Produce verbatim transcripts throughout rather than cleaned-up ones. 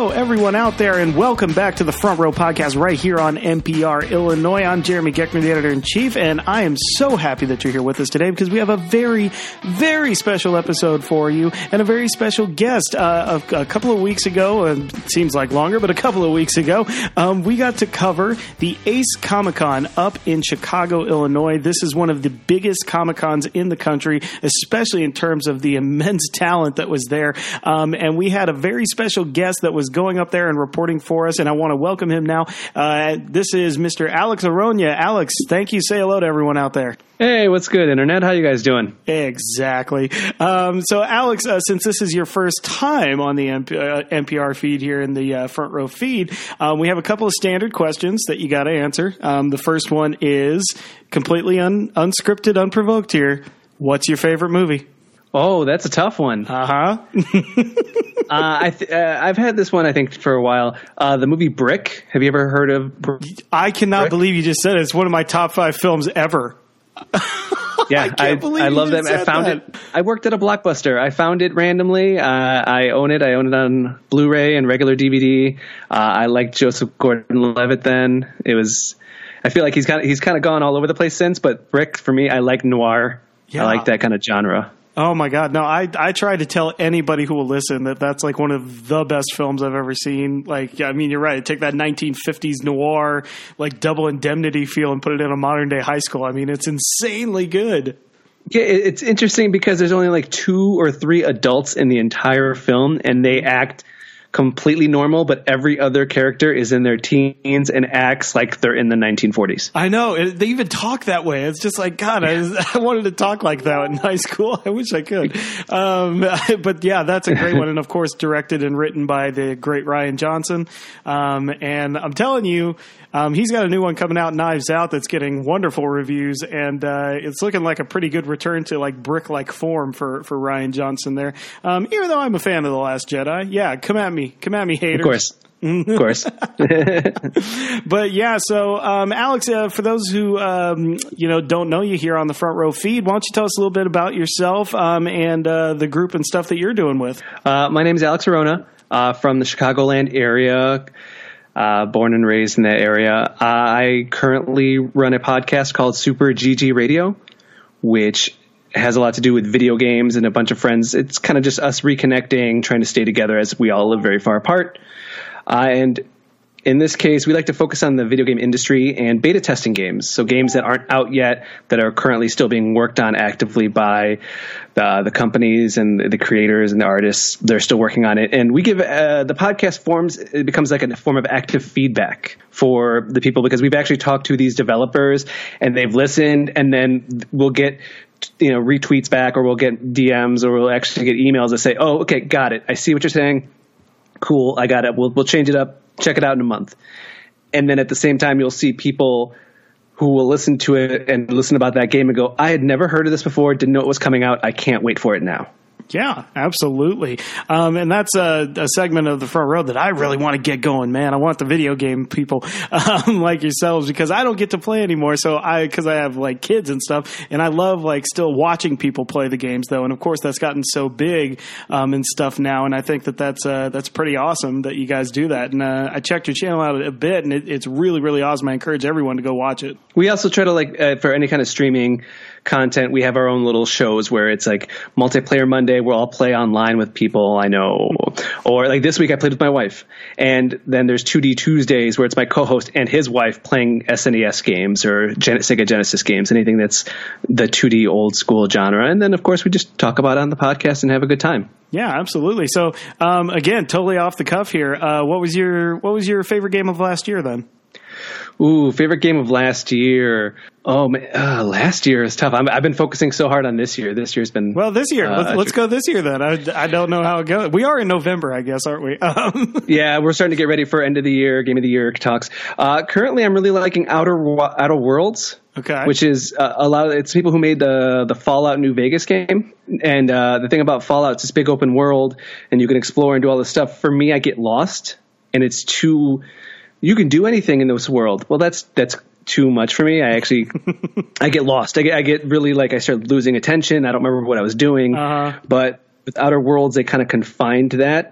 Hello, everyone out there, and welcome back to the Front Row Podcast right here on N P R Illinois. I'm Jeremy Geckner, the editor-in-chief, and I am so happy that you're here with us today because we have a very, very special episode for you and a very special guest. Uh, a, a couple of weeks ago, and it seems like longer, but a couple of weeks ago, um, we got to cover the Ace Comic-Con up in Chicago, Illinois. This is one of the biggest Comic-Cons in the country, especially in terms of the immense talent that was there. Um, and we had a very special guest that was going up there and reporting for us, and I want to welcome him now. Uh, this is Mister Alex Aronia. Alex, thank you. Say hello to everyone out there. Hey, what's good, Internet? How you guys doing? Exactly. Um, so, Alex, uh, since this is your first time on the N P- uh, N P R feed here in the uh, Front Row feed, um, we have a couple of standard questions that you got to answer. Um, the first one is completely un- unscripted, unprovoked here. What's your favorite movie? Oh, that's a tough one. Uh-huh. uh, I th- uh, I've had this one, I think, for a while. Uh, the movie Brick. Have you ever heard of Brick? I cannot Brick? believe you just said it. It's one of my top five films ever. Yeah, I can't I, believe I you love just that. I said found that. it. I worked at a Blockbuster. I found it randomly. Uh, I own it. I own it on Blu-ray and regular D V D. Uh, I liked Joseph Gordon-Levitt then. It was. I feel like he's kind of he's kind of gone all over the place since. But Brick, for me, I like noir. Yeah. I like that kind of genre. Oh my God. No, I, I try to tell anybody who will listen that that's like one of the best films I've ever seen. Like, I mean, you're right. Take that nineteen fifties noir, like Double Indemnity feel and put it in a modern day high school. I mean, it's insanely good. Yeah, it's interesting because there's only like two or three adults in the entire film, and they act completely normal, but every other character is in their teens and acts like they're in the nineteen forties. I know. It, they even talk that way. It's just like, God, I, I wanted to talk like that in high school. I wish I could. Um, but yeah, that's a great one. And of course, directed and written by the great Rian Johnson. Um, and I'm telling you, um, he's got a new one coming out, Knives Out, that's getting wonderful reviews. And uh, it's looking like a pretty good return to like brick-like form for, for Rian Johnson there. Um, even though I'm a fan of The Last Jedi. Yeah, come at me. Come at me, haters. Of course. Of course. But yeah, so um, Alex, uh, for those who um, you know don't know you here on the Front Row feed, why don't you tell us a little bit about yourself um, and uh, the group and stuff that you're doing with? Uh, my name is Alex Arona uh, from the Chicagoland area, uh, born and raised in that area. I currently run a podcast called Super G G Radio, which has a lot to do with video games and a bunch of friends. It's kind of just us reconnecting, trying to stay together as we all live very far apart. Uh, and in this case, we like to focus on the video game industry and beta testing games. So games that aren't out yet, that are currently still being worked on actively by the, the companies and the creators and the artists. They're still working on it. And we give uh, the podcast forms, it becomes like a form of active feedback for the people because we've actually talked to these developers and they've listened, and then we'll get you know, retweets back, or we'll get D Ms, or we'll actually get emails that say, oh, okay, got it. I see what you're saying. Cool. I got it. We'll, we'll change it up. Check it out in a month. And then at the same time, you'll see people who will listen to it and listen about that game and go, I had never heard of this before. Didn't know it was coming out. I can't wait for it now. Yeah, absolutely. Um, and that's a, a segment of the Front Row that I really want to get going, man. I want the video game people um, like yourselves, because I don't get to play anymore. So I, because I have like kids and stuff, and I love like still watching people play the games though. And of course that's gotten so big um, and stuff now. And I think that that's, uh, that's pretty awesome that you guys do that. And uh, I checked your channel out a bit, and it, it's really, really awesome. I encourage everyone to go watch it. We also try to like, uh, for any kind of streaming content, we have our own little shows where it's like Multiplayer Monday, we'll all play online with people I know. Or like this week I played with my wife. And then there's two D Tuesdays where it's my co-host and his wife playing S N E S games or Gen- Sega Genesis games, anything that's the two D old school genre. And then of course we just talk about it on the podcast and have a good time. Yeah, absolutely. So um, again, totally off the cuff here. Uh, what was your what was your favorite game of last year then? Ooh, favorite game of last year. Oh, man, uh, last year is tough. I'm, I've been focusing so hard on this year. This year's been well. This year, uh, let's, let's go this year then. I, I don't know how it goes. We are in November, I guess, aren't we? Um. Yeah, we're starting to get ready for end of the year, game of the year talks. Uh, currently, I'm really liking Outer Outer Worlds. Okay. Which is uh, a lot of, it's people who made the the Fallout New Vegas game. And uh, the thing about Fallout, it's this big open world, and you can explore and do all this stuff. For me, I get lost, and it's too. You can do anything in this world. Well, that's that's too much for me. I actually, I get lost. I get, I get really like I start losing attention. I don't remember what I was doing. Uh-huh. But with Outer Worlds, they kind of confined that.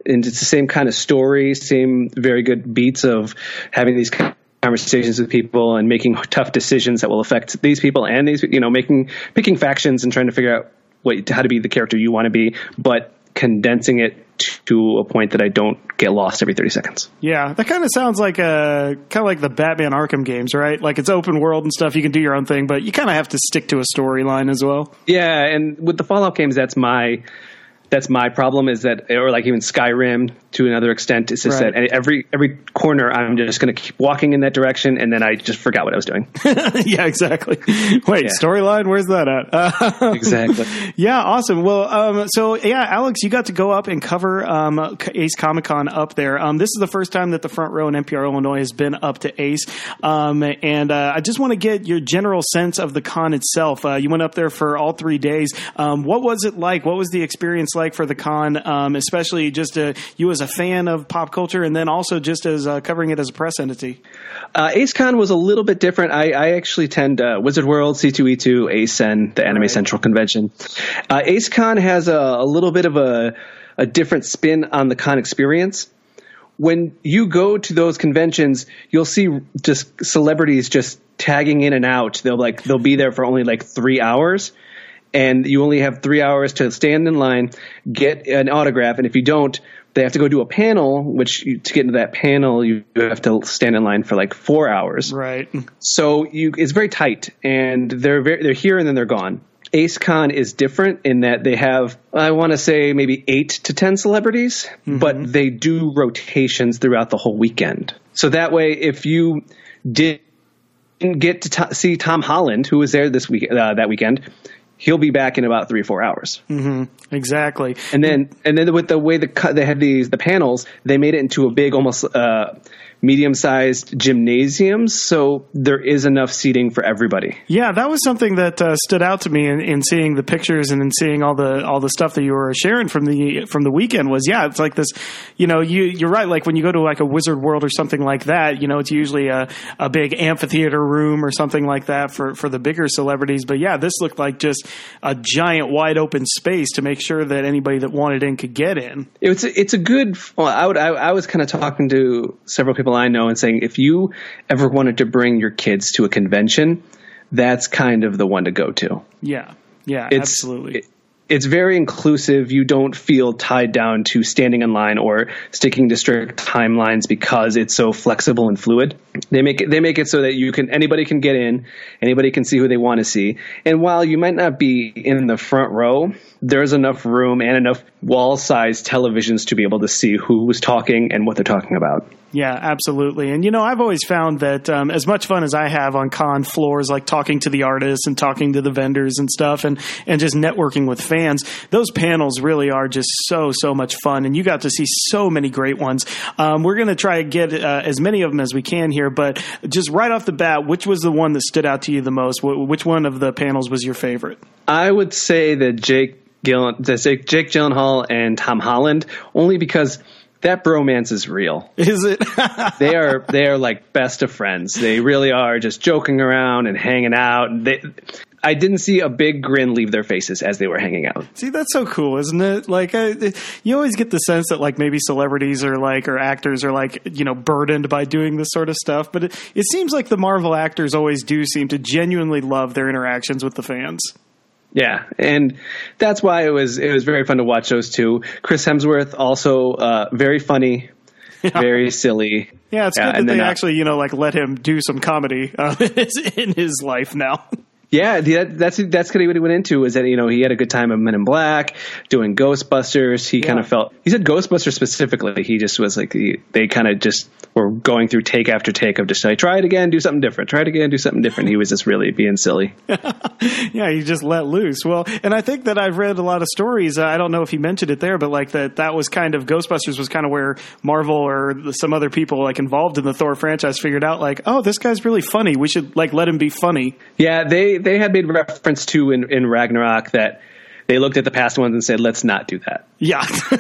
and it's the same kind of story, same very good beats of having these conversations with people and making tough decisions that will affect these people and these, you know, making picking factions and trying to figure out what how to be the character you want to be, but condensing it to a point that I don't get lost every thirty seconds. Yeah, that kind of sounds like a kind of like the Batman Arkham games, right? Like it's open world and stuff. You can do your own thing, but you kind of have to stick to a storyline as well. Yeah, and with the Fallout games, that's my that's my problem is that, or like even Skyrim to another extent, it's just right. that every every corner I'm just going to keep walking in that direction, and then I just forgot what I was doing. Yeah, exactly. Wait, yeah. Storyline? Where's that at? Uh, exactly. Yeah, awesome. Well, um, so yeah, Alex, you got to go up and cover um, Ace Comic Con up there. Um, this is the first time that the Front Row in N P R Illinois has been up to Ace, um, and uh, I just want to get your general sense of the con itself. Uh, you went up there for all three days. Um, what was it like? What was the experience like for the con, um, especially just uh, you as a fan of pop culture, and then also just as uh, covering it as a press entity? Uh, AceCon was a little bit different. I, I actually attend uh, Wizard World, C two E two, AceN, the Anime right. Central Convention. Uh, AceCon has a, a little bit of a, a different spin on the con experience. When you go to those conventions, you'll see just celebrities just tagging in and out. They'll like they'll be there for only like three hours. And you only have three hours to stand in line, get an autograph, and if you don't, they have to go do a panel, which you, to get into that panel, you have to stand in line for like four hours. Right. So you, it's very tight, and they're very, they're here and then they're gone. AceCon is different in that they have, I want to say, maybe eight to ten celebrities, mm-hmm. but they do rotations throughout the whole weekend. So that way, if you didn't get to t- see Tom Holland, who was there this week uh, that weekend, he'll be back in about three or four hours. Mm-hmm. Exactly. And then, and then with the way the cut, they had these the panels, they made it into a big, almost uh, medium-sized gymnasium. So there is enough seating for everybody. Yeah, that was something that uh, stood out to me in, in seeing the pictures and in seeing all the all the stuff that you were sharing from the from the weekend. Was yeah, it's like this. You know, you you're right. Like when you go to like a Wizard World or something like that, you know, it's usually a a big amphitheater room or something like that for for the bigger celebrities. But yeah, this looked like just a giant wide open space to make sure that anybody that wanted in could get in. It's a, it's a good. Well, I would I, I was kind of talking to several people I know and saying if you ever wanted to bring your kids to a convention, that's kind of the one to go to. Yeah, yeah, it's, absolutely. It, it's very inclusive. You don't feel tied down to standing in line or sticking to strict timelines because it's so flexible and fluid. They make it, they make it so that you can, anybody can get in, anybody can see who they want to see. And while you might not be in the front row, there's enough room and enough wall-sized televisions to be able to see who was talking and what they're talking about. Yeah, absolutely. And, you know, I've always found that um, as much fun as I have on con floors, like talking to the artists and talking to the vendors and stuff and, and just networking with fans, those panels really are just so, so much fun. And you got to see so many great ones. Um, we're going to try to get uh, as many of them as we can here. But just right off the bat, which was the one that stood out to you the most? Wh- which one of the panels was your favorite? I would say that Jake, Gill- that Jake Gyllenhaal and Tom Holland, only because that bromance is real. Is it? they are they are like best of friends. They really are just joking around and hanging out. They, I didn't see a big grin leave their faces as they were hanging out. See, that's so cool, isn't it? Like, I, you always get the sense that like maybe celebrities or like or actors are like, you know, burdened by doing this sort of stuff. But it, it seems like the Marvel actors always do seem to genuinely love their interactions with the fans. Yeah, and that's why it was it was very fun to watch those two. Chris Hemsworth also uh, very funny, yeah. very silly. Yeah, it's yeah, good that they uh, actually you know like let him do some comedy uh, in his life now. Yeah, that's that's kind of what he went into. Is that you know he had a good time of Men in Black, doing Ghostbusters. He yeah. kind of felt he said Ghostbusters specifically. He just was like he, they kind of just were going through take after take of just like try it again, do something different, try it again, do something different. He was just really being silly. Yeah, he just let loose. Well, and I think that I've read a lot of stories. Uh, I don't know if he mentioned it there, but like that that was kind of Ghostbusters was kind of where Marvel or some other people like involved in the Thor franchise figured out like, oh, this guy's really funny. We should like let him be funny. Yeah, they. They had made reference to in, in Ragnarok that they looked at the past ones and said, let's not do that. Yeah.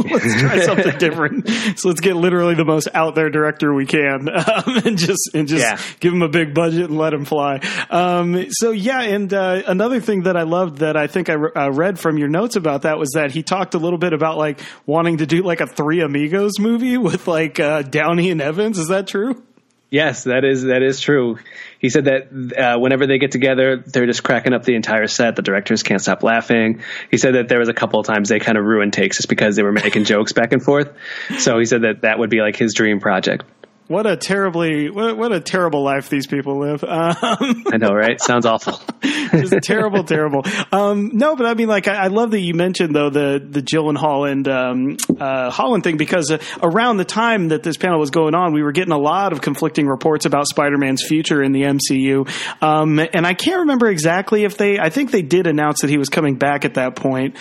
let's try something different. So let's get literally the most out there director we can, um, and just and just yeah. give him a big budget and let him fly. Um, so yeah, and uh, another thing that I loved that I think I re- uh, read from your notes about that was that he talked a little bit about like wanting to do like a Three Amigos movie with like uh, Downey and Evans. Is that true? Yes, that is that is true. He said that uh, whenever they get together, they're just cracking up the entire set. The directors can't stop laughing. He said that there was a couple of times they kind of ruined takes just because they were making jokes back and forth. So he said that that would be like his dream project. What a terribly, what, what a terrible life these people live. Um, I know, right? Sounds awful. Just terrible, terrible. Um, no, but I mean, like, I, I love that you mentioned though the the Gyllenhaal and um, uh, Holland thing, because uh, around the time that this panel was going on, we were getting a lot of conflicting reports about Spider-Man's future in the M C U, um, and I can't remember exactly if they. I think they did announce that he was coming back at that point.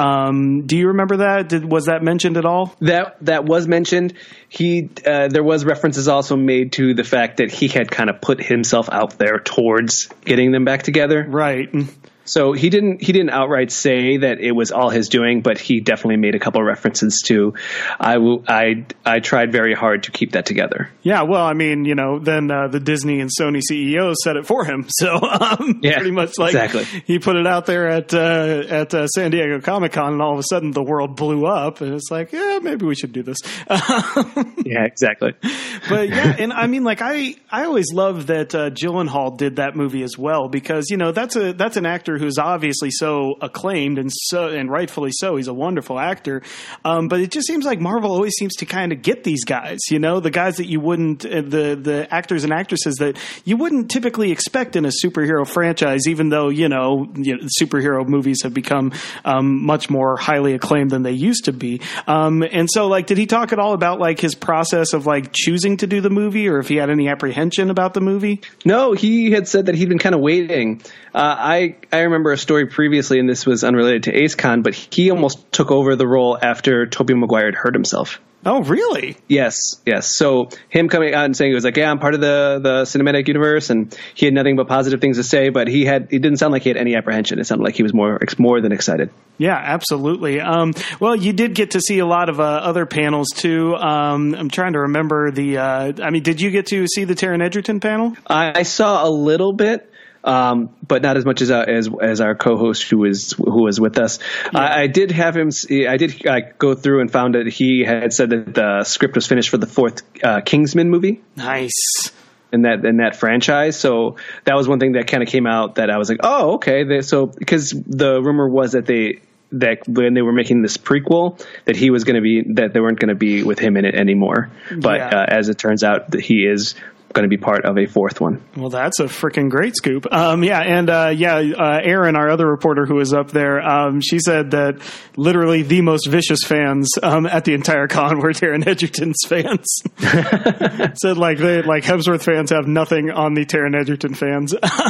Um, do you remember that? Did was that mentioned at all? That that was mentioned. He uh, there was references also made to the fact that he had kind of put himself out there towards getting them back together. Right. So he didn't he didn't outright say that it was all his doing, but he definitely made a couple of references to I will I I tried very hard to keep that together. Yeah, well, I mean, you know, then uh, the Disney and Sony C E Os said it for him. So um, yeah, pretty much like exactly. He put it out there at uh, at uh, San Diego Comic-Con, and all of a sudden the world blew up, and it's like, yeah, maybe we should do this. Yeah, exactly. But yeah, and I mean, like I I always loved that uh, Gyllenhaal did that movie as well, because you know that's a that's an actor who's obviously so acclaimed and so and rightfully so. He's a wonderful actor, um, but it just seems like Marvel always seems to kind of get these guys, you know, the guys that you wouldn't, uh, the the actors and actresses that you wouldn't typically expect in a superhero franchise, even though you know, you know superhero movies have become um, much more highly acclaimed than they used to be. Um, and so, like, did he talk at all about like his process of like choosing to do the movie, or if he had any apprehension about the movie? No, he had said that he'd been kind of waiting. Uh, I I remember a story previously, and this was unrelated to AceCon, but he almost took over the role after Tobey Maguire had hurt himself. Oh, really? Yes, yes. So him coming out and saying he was like, yeah, I'm part of the, the cinematic universe, and he had nothing but positive things to say, but he had it didn't sound like he had any apprehension. It sounded like he was more more than excited. Yeah, absolutely. Um, well, you did get to see a lot of uh, other panels too. Um, I'm trying to remember the. Uh, I mean, did you get to see the Taron Egerton panel? I, I saw a little bit. Um, but not as much as uh, as as our co-host who was who was with us. Yeah. I, I did have him. I did uh, go through and found that he had said that the script was finished for the fourth uh, Kingsman movie. Nice. In that in that franchise, so that was one thing that kind of came out that I was like, oh, okay. They, so because the rumor was that they. that when they were making this prequel, that he was going to be that they weren't going to be with him in it anymore. But yeah. uh, as it turns out, that he is going to be part of a fourth one. Well, that's a freaking great scoop. Um, yeah, and uh, yeah, uh, Erin, our other reporter who was up there, um, she said that literally the most vicious fans um, at the entire con were Taron Egerton's fans. Said like they like Hemsworth fans have nothing on the Taron Egerton fans.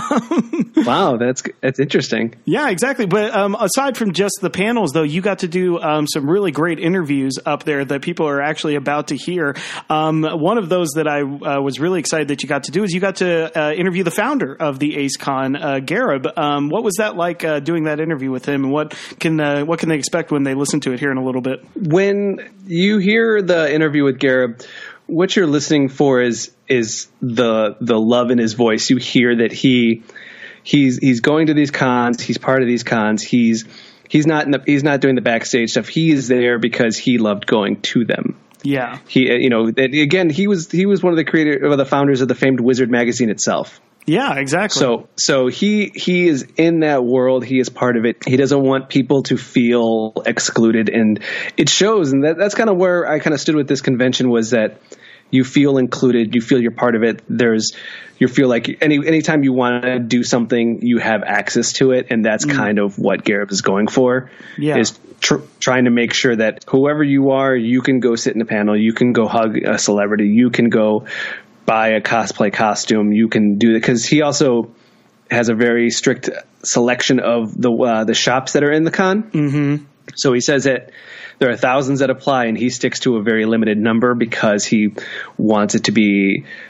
Wow, that's that's interesting. Yeah, exactly. But um, aside from just the panels, though, you got to do um, some really great interviews up there that people are actually about to hear. Um, one of those that I uh, was really excited that you got to do is you got to uh, interview the founder of the AceCon, uh, Gareb. Um, what was that like uh, doing that interview with him, and what can uh, what can they expect when they listen to it here in a little bit? When you hear the interview with Gareb, what you're listening for is is the the love in his voice. You hear that he he's he's going to these cons. He's part of these cons. He's he's not in the, he's not doing the backstage stuff. He is there because he loved going to them. Yeah, he you know again he was he was one of the creator or the founders of the famed Wizard magazine itself. Yeah, exactly. So so he he is in that world. He is part of it. He doesn't want people to feel excluded, and it shows. And that, that's kind of where I kind of stood with this convention, was that you feel included, you feel you're part of it. There's you feel like any anytime you want to do something, you have access to it, and that's mm. kind of what Gareb is going for. Yeah. Is tr- trying to make sure that whoever you are, you can go sit in a panel, you can go hug a celebrity, you can go buy a cosplay costume, you can do that, because he also has a very strict selection of the uh, the shops that are in the con. Mm-hmm. So he says that there are thousands that apply, and he sticks to a very limited number because he wants it to be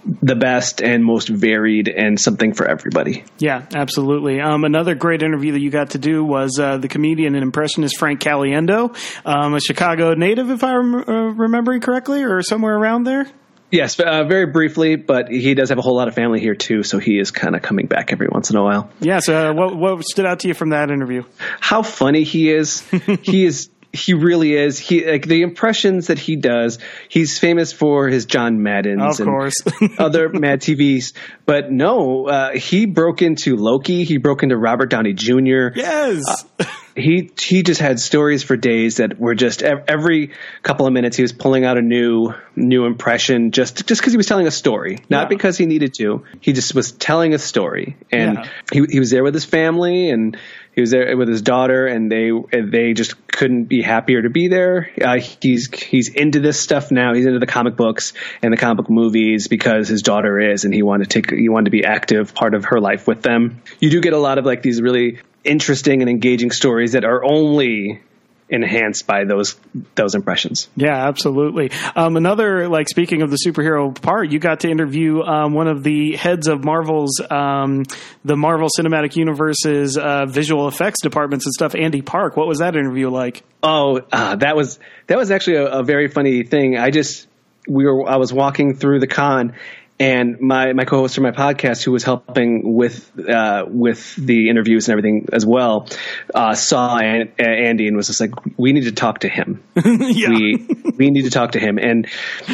the best and most varied and something for everybody. Yeah, absolutely. Um, another great interview that you got to do was uh, the comedian and impressionist Frank Caliendo, um, a Chicago native, if I'm uh, remembering correctly, or somewhere around there. Yes, uh, very briefly, but he does have a whole lot of family here too, so he is kind of coming back every once in a while. Yeah, so uh, what, what stood out to you from that interview? How funny he is. He is. He really is. He like the impressions that he does. He's famous for his John Maddens, of course, and other Mad T Vs. But no, uh, he broke into Loki. He broke into Robert Downey Junior Yes. Uh, he he just had stories for days that were just every couple of minutes he was pulling out a new new impression just just because he was telling a story, not yeah. because he needed to. He just was telling a story, and yeah. he he was there with his family and. He was there with his daughter, and they they just couldn't be happier to be there. Uh, he's he's into this stuff now. He's into the comic books and the comic book movies because his daughter is, and he wanted to take he wanted to be active part of her life with them. You do get a lot of like these really interesting and engaging stories that are only enhanced by those those impressions. Yeah, absolutely. Um, another, like, speaking of the superhero part, you got to interview um, one of the heads of Marvel's, um, the Marvel Cinematic Universe's uh, visual effects departments and stuff, Andy Park. What was that interview like? Oh, uh, that was that was actually a, a very funny thing. I just we were I was walking through the con. And my, my co-host for my podcast, who was helping with uh, with the interviews and everything as well, uh, saw An- Andy and was just like, "We need to talk to him. yeah. We we need to talk to him." And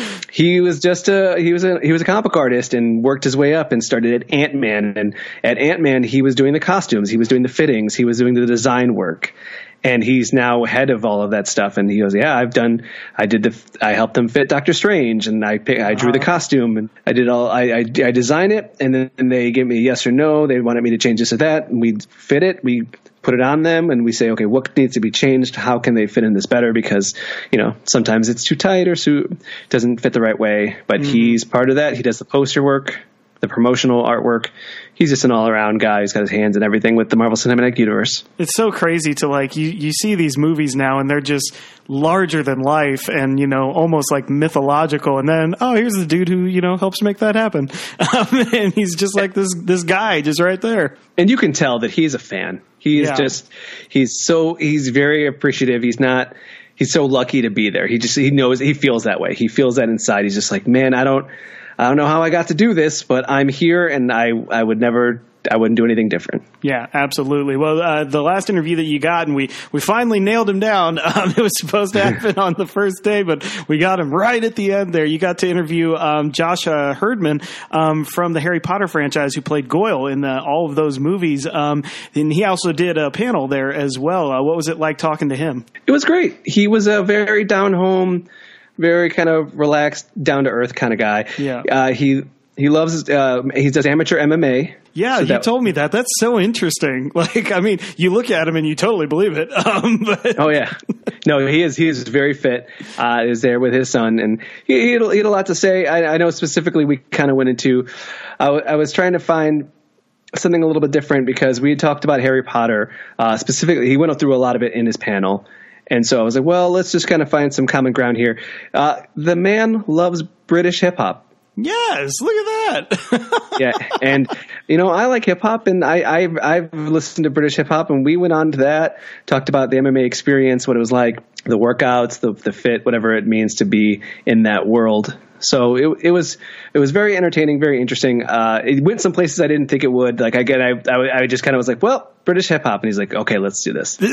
he was just a he was a he was a comic book artist and worked his way up and started at Ant-Man. And at Ant-Man, he was doing the costumes, he was doing the fittings, he was doing the design work. And he's now head of all of that stuff. And he goes, yeah, I've done, I did the, I helped them fit Doctor Strange, and I pick, I drew wow. the costume, and I did all, I, I, I designed it, and then they gave me a yes or no. They wanted me to change this or that, and we fit it. We put it on them, and we say, okay, what needs to be changed? How can they fit in this better? Because, you know, sometimes it's too tight or so, doesn't fit the right way. But mm. he's part of that. He does the poster work, the promotional artwork. He's just an all-around guy. He's got his hands in everything with the Marvel Cinematic Universe. It's so crazy to, like, you, you see these movies now and they're just larger than life and, you know, almost like mythological. And then, oh, here's the dude who, you know, helps make that happen. Um, and he's just like this, this guy just right there. And you can tell that he's a fan. He is yeah. just, he's so, he's very appreciative. He's not, he's so lucky to be there. He just, he knows, he feels that way. He feels that inside. He's just like, man, I don't, I don't know how I got to do this, but I'm here, and I, I would never, I wouldn't do anything different. Yeah, absolutely. Well, uh, the last interview that you got, and we, we finally nailed him down. Um, it was supposed to happen on the first day, but we got him right at the end there. You got to interview um, Josh uh, Herdman um, from the Harry Potter franchise, who played Goyle in the, all of those movies. Um, and he also did a panel there as well. Uh, what was it like talking to him? It was great. He was a very down-home, very kind of relaxed, down-to-earth kind of guy. Yeah. Uh, he he loves uh, he does amateur M M A. Yeah, so you that, told me that. That's so interesting. Like, I mean, you look at him and you totally believe it. Um, but. Oh yeah, no, he is he is very fit. Uh, is there with his son, and he, he, had, he had a lot to say. I, I know specifically we kind of went into. I, w- I was trying to find something a little bit different because we had talked about Harry Potter uh, specifically. He went through a lot of it in his panel. And so I was like, well, let's just kind of find some common ground here. Uh, the man loves British hip hop. Yes, look at that. Yeah, and you know, I like hip hop, and I, I've I've listened to British hip hop, and we went on to that, talked about the M M A experience, what it was like, the workouts, the the fit, whatever it means to be in that world. So it it was it was very entertaining, very interesting. Uh, it went some places I didn't think it would. Like again, I I, I just kind of was like, well, British hip hop, and he's like, okay, let's do this.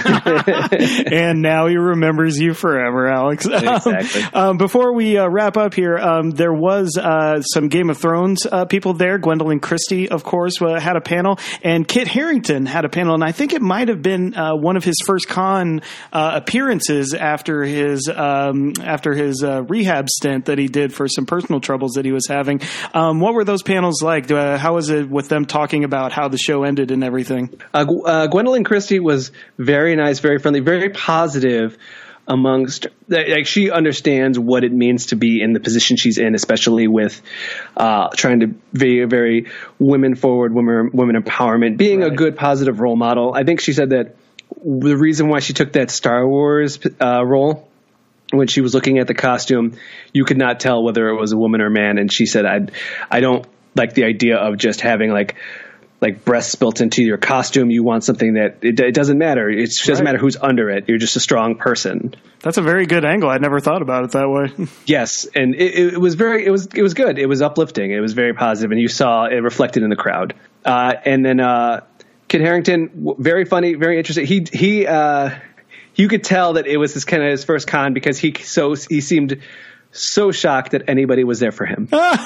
And now he remembers you forever, Alex. Exactly. Um, um, before we uh, wrap up here, um, there was uh, some Game of Thrones uh, people there. Gwendolyn Christie, of course, uh, had a panel, and Kit Harington had a panel, and I think it might have been uh, one of his first con uh, appearances after his um, after his uh, rehab stint that he did for some personal troubles that he was having. Um, what were those panels like? Uh, how was it with them talking about how the show ended and everything? Uh, uh, Gwendolyn Christie was very nice, very friendly, very positive amongst, like, she understands what it means to be in the position she's in, especially with uh, trying to be a very women forward, women, women empowerment, being right. a good positive role model. I think she said that the reason why she took that Star Wars uh, role when she was looking at the costume, you could not tell whether it was a woman or a man. And she said, I, I don't like the idea of just having like, like breasts built into your costume. You want something that it, it doesn't matter. It doesn't right. matter who's under it. You're just a strong person. That's a very good angle. I'd never thought about it that way. Yes. And it, it was very, it was, it was good. It was uplifting. It was very positive, and you saw it reflected in the crowd. Uh, and then, uh, Kit Harington, very funny, very interesting. He, he, uh, you could tell that it was his kind of his first con because he so he seemed so shocked that anybody was there for him.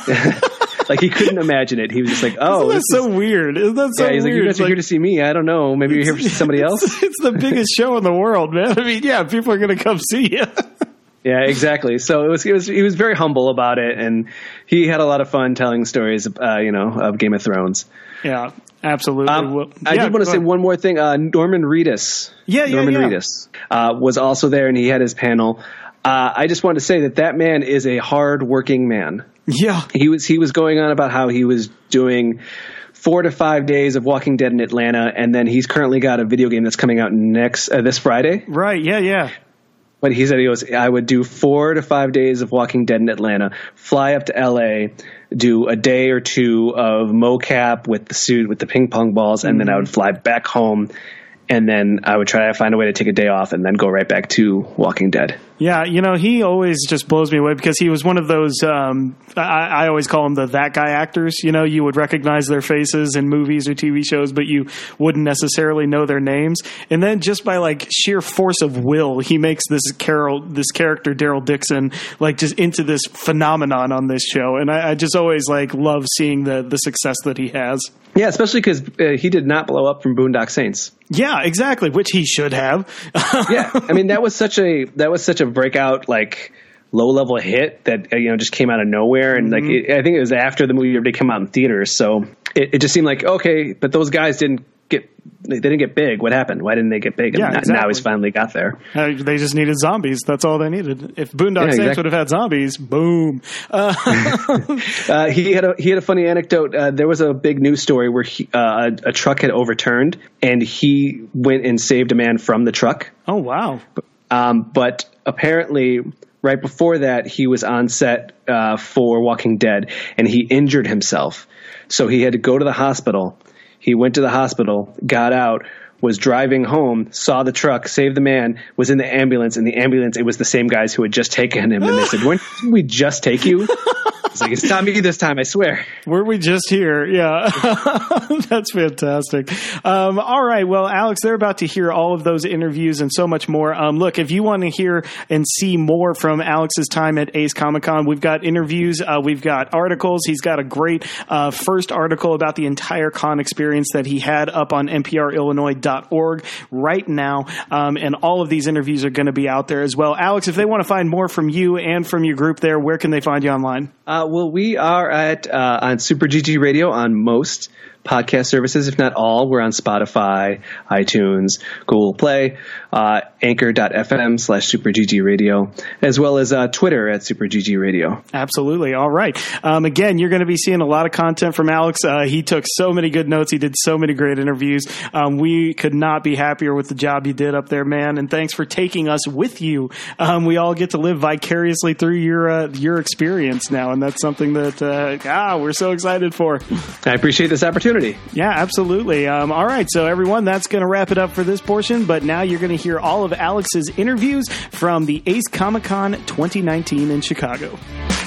Like he couldn't imagine it. He was just like, "Oh, that's so is, weird." Isn't that so yeah, he's weird? Like, "You guys are like, here to see me? I don't know. Maybe you're here for somebody else." It's, it's the biggest show in the world, man. I mean, yeah, people are going to come see you. Yeah, exactly. So it was, it was, he was very humble about it, and he had a lot of fun telling stories, uh, you know, of Game of Thrones. Yeah, absolutely. Um, well, I yeah, did want to say one more thing. Uh, Norman Reedus. Yeah, yeah, Norman yeah. Reedus uh, was also there, and he had his panel. Uh, I just wanted to say that that man is a hard-working man. Yeah, he was. He was going on about how he was doing four to five days of Walking Dead in Atlanta, and then he's currently got a video game that's coming out next uh, this Friday. Right. Yeah. Yeah. But he said he goes, I would do four to five days of Walking Dead in Atlanta, fly up to L A, do a day or two of mocap with the suit, with the ping pong balls, and mm-hmm. then I would fly back home, and then I would try to find a way to take a day off and then go right back to Walking Dead. Yeah, you know, he always just blows me away because he was one of those, um, I, I always call him the that guy actors. You know, you would recognize their faces in movies or T V shows, but you wouldn't necessarily know their names. And then just by like sheer force of will, he makes this Carol, this character, Daryl Dixon, like just into this phenomenon on this show. And I, I just always like love seeing the, the success that he has. Yeah, especially because uh, he did not blow up from Boondock Saints. Yeah, exactly, which he should have. Yeah, I mean that was such a that was such a breakout like low level hit that you know just came out of nowhere, and mm-hmm. like it, I think it was after the movie already came out in theaters, so it, it just seemed like okay, but those guys didn't get they didn't get big. What happened? Why didn't they get big? And yeah, now, exactly. now he's finally got there. Uh, they just needed zombies. That's all they needed. If Boondock yeah, Saints exactly. would have had zombies, boom. Uh, uh, he had a he had a funny anecdote. Uh, there was a big news story where he, uh, a, a truck had overturned, and he went and saved a man from the truck. Oh wow! Um, but apparently, right before that, he was on set uh, for Walking Dead, and he injured himself, so he had to go to the hospital. He went to the hospital, got out, was driving home, saw the truck, saved the man, was in the ambulance. In the ambulance, it was the same guys who had just taken him. And they said, "Weren't we just take you?" It's like, it's not me this time, I swear. Were we just here? Yeah. That's fantastic. Um, all right. Well, Alex, they're about to hear all of those interviews and so much more. Um, look, if you want to hear and see more from Alex's time at Ace Comic Con, we've got interviews. Uh, we've got articles. He's got a great uh, first article about the entire con experience that he had up on N P R Illinois dot org right now. Um, and all of these interviews are going to be out there as well. Alex, if they want to find more from you and from your group there, where can they find you online? Uh, well, we are at uh, on Super G G Radio on most podcast services, if not all. We're on Spotify, iTunes, Google Play, uh, anchor.fm slash Super G G Radio, as well as uh, Twitter at Super G G Radio. Absolutely. All right. Um, again, you're going to be seeing a lot of content from Alex. Uh, he took so many good notes. He did so many great interviews. Um, we could not be happier with the job you did up there, man. And thanks for taking us with you. Um, we all get to live vicariously through your uh, your experience now, and that's something that uh, ah, we're so excited for. I appreciate this opportunity. Yeah, absolutely. Um, all right, so everyone, that's going to wrap it up for this portion, but now you're going to hear all of Alex's interviews from the Ace Comic Con twenty nineteen in Chicago.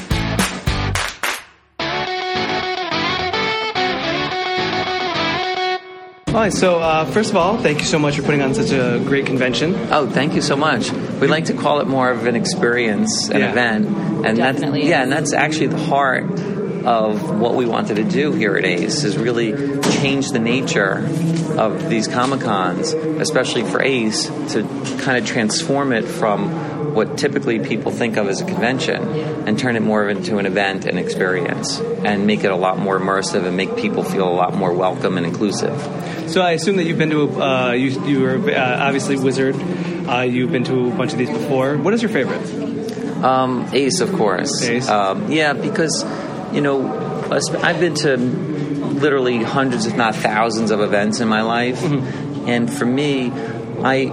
All right, so uh, first of all, thank you so much for putting on such a great convention. Oh, thank you so much. We like to call it more of an experience, an yeah. event, and Definitely that's is. yeah, and that's actually the heart of what we wanted to do here at Ace, is really change the nature of these Comic-Cons, especially for Ace, to kind of transform it from what typically people think of as a convention and turn it more into an event and experience and make it a lot more immersive and make people feel a lot more welcome and inclusive. So I assume that you've been to, uh, you, you were uh, obviously Wizard. Uh, you've been to a bunch of these before. What is your favorite? Um, Ace, of course. Ace? Um, yeah, because, you know, I've been to literally hundreds, if not thousands, of events in my life. Mm-hmm. And for me, I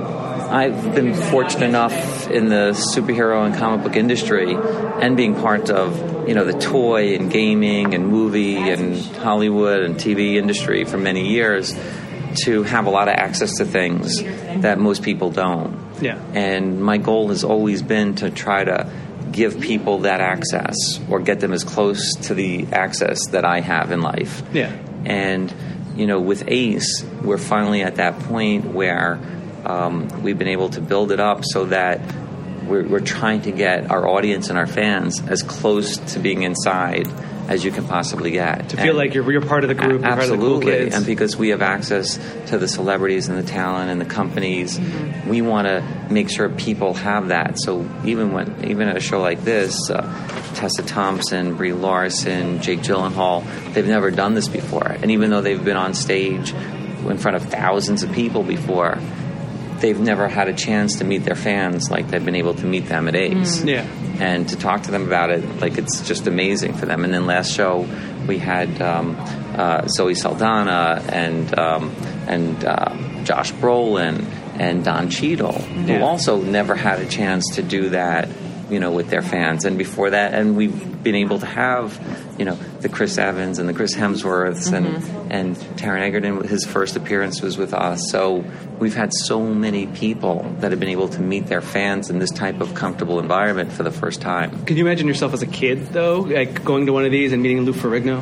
I've been fortunate enough in the superhero and comic book industry and being part of, you know, the toy and gaming and movie and Hollywood and T V industry for many years to have a lot of access to things that most people don't. Yeah. And my goal has always been to try to give people that access or get them as close to the access that I have in life. Yeah. And, you know, with ACE, we're finally at that point where um, we've been able to build it up so that we're, we're trying to get our audience and our fans as close to being inside as you can possibly get. To feel and like you're, you're part of the group, you're absolutely. Part of the cool kids. And because we have access to the celebrities and the talent and the companies, mm-hmm. we want to make sure people have that. So even when even at a show like this, uh, Tessa Thompson, Brie Larson, Jake Gyllenhaal, they've never done this before. And even though they've been on stage in front of thousands of people before, they've never had a chance to meet their fans like they've been able to meet them at ACE. Mm. Yeah. And to talk to them about it, like, it's just amazing for them. And then last show, we had um, uh, Zoe Saldana and um, and uh, Josh Brolin and Don Cheadle, Yeah. who also never had a chance to do that, you know, with their fans. And before that, and we've been able to have, you know, the Chris Evans and the Chris Hemsworths Mm-hmm. and, and Taron Egerton, his first appearance was with us. So we've had so many people that have been able to meet their fans in this type of comfortable environment for the first time. Can you imagine yourself as a kid, though, like going to one of these and meeting Lou Ferrigno?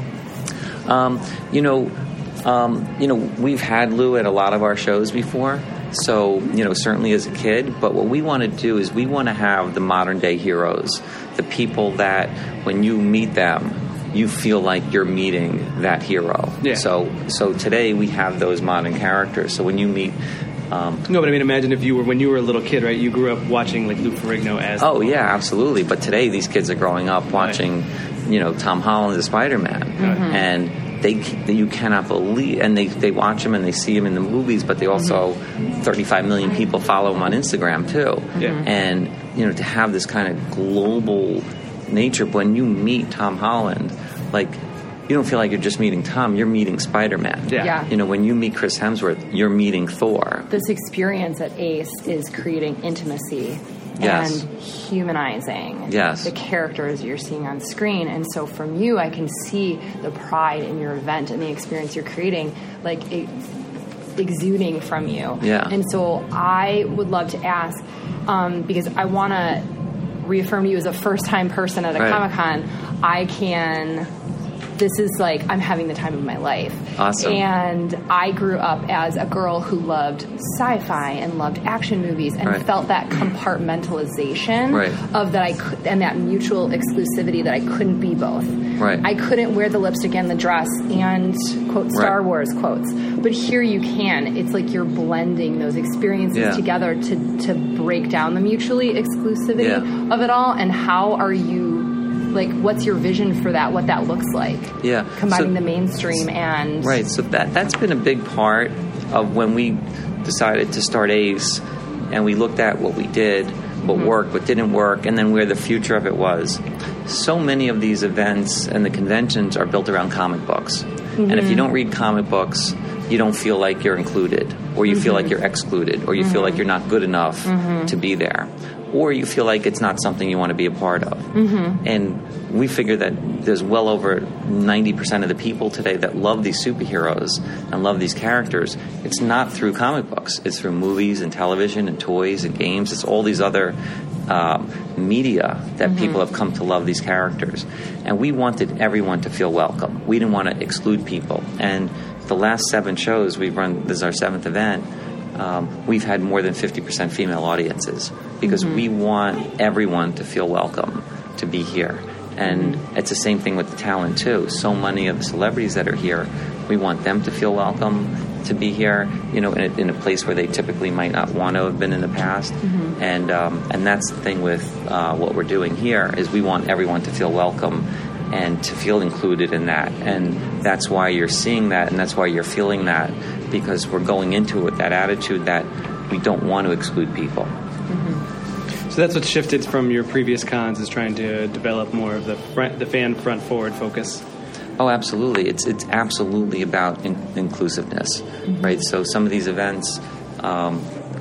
Um, you know, um, you know, we've had Lou at a lot of our shows before. So, you know, certainly as a kid, but what we want to do is we want to have the modern day heroes, the people that when you meet them, you feel like you're meeting that hero. Yeah. So, so today we have those modern characters. So when you meet, um, No, but I mean, imagine if you were, when you were a little kid, right, you grew up watching, like, Lou Ferrigno as... oh, yeah, absolutely. But today these kids are growing up watching, you know, Tom Holland as Spider-Man. Mm-hmm. And they, you cannot believe, and they, they watch him and they see him in the movies, but they also, Mm-hmm. thirty-five million people follow him on Instagram too. Yeah. And, you know, to have this kind of global nature, when you meet Tom Holland, like, you don't feel like you're just meeting Tom, you're meeting Spider-Man. Yeah. Yeah. You know, when you meet Chris Hemsworth, you're meeting Thor. This experience at ACE is creating intimacy Yes. and humanizing Yes. the characters you're seeing on screen. And so from you, I can see the pride in your event and the experience you're creating, like, it, exuding from you. Yeah. And so I would love to ask, um, because I want to reaffirm you as a first-time person at a Right. Comic-Con, I can... This is like, I'm having the time of my life. Awesome. And I grew up as a girl who loved sci-fi and loved action movies and Right. felt that compartmentalization Right. of that I could, and that mutual exclusivity that I couldn't be both. Right. I couldn't wear the lipstick and the dress and quote Star Right. Wars quotes. But here you can. It's like you're blending those experiences Yeah. together to to break down the mutually exclusivity Yeah. of it all. And how are you, like, what's your vision for that, what that looks like? Yeah. Combining So- the mainstream and... Right, so that, that's been a big part of when we decided to start ACE, and we looked at what we did, what Mm-hmm. worked, what didn't work, and then where the future of it was. So many of these events and the conventions are built around comic books. Mm-hmm. And if you don't read comic books, you don't feel like you're included, or you Mm-hmm. feel like you're excluded, or you feel like you're not good enough Mm-hmm. to be there, or you feel like it's not something you want to be a part of. Mm-hmm. And we figure that there's well over ninety percent of the people today that love these superheroes and love these characters. It's not through comic books. It's through movies and television and toys and games. It's all these other um, media that Mm-hmm. people have come to love these characters. And we wanted everyone to feel welcome. We didn't want to exclude people. And the last seven shows we've run, this is our seventh event, um, we've had more than fifty percent female audiences because Mm-hmm. we want everyone to feel welcome to be here. And it's the same thing with the talent, too. So many of the celebrities that are here, we want them to feel welcome to be here, you know, in a, in a place where they typically might not want to have been in the past. Mm-hmm. And um, and that's the thing with uh, what we're doing here is we want everyone to feel welcome and to feel included in that. And that's why you're seeing that, and that's why you're feeling that, because we're going into it with that attitude that we don't want to exclude people. So that's what shifted from your previous cons, is trying to develop more of the front, the fan front forward focus. Oh, absolutely. It's it's absolutely about in- inclusiveness, right? So some of these events, um,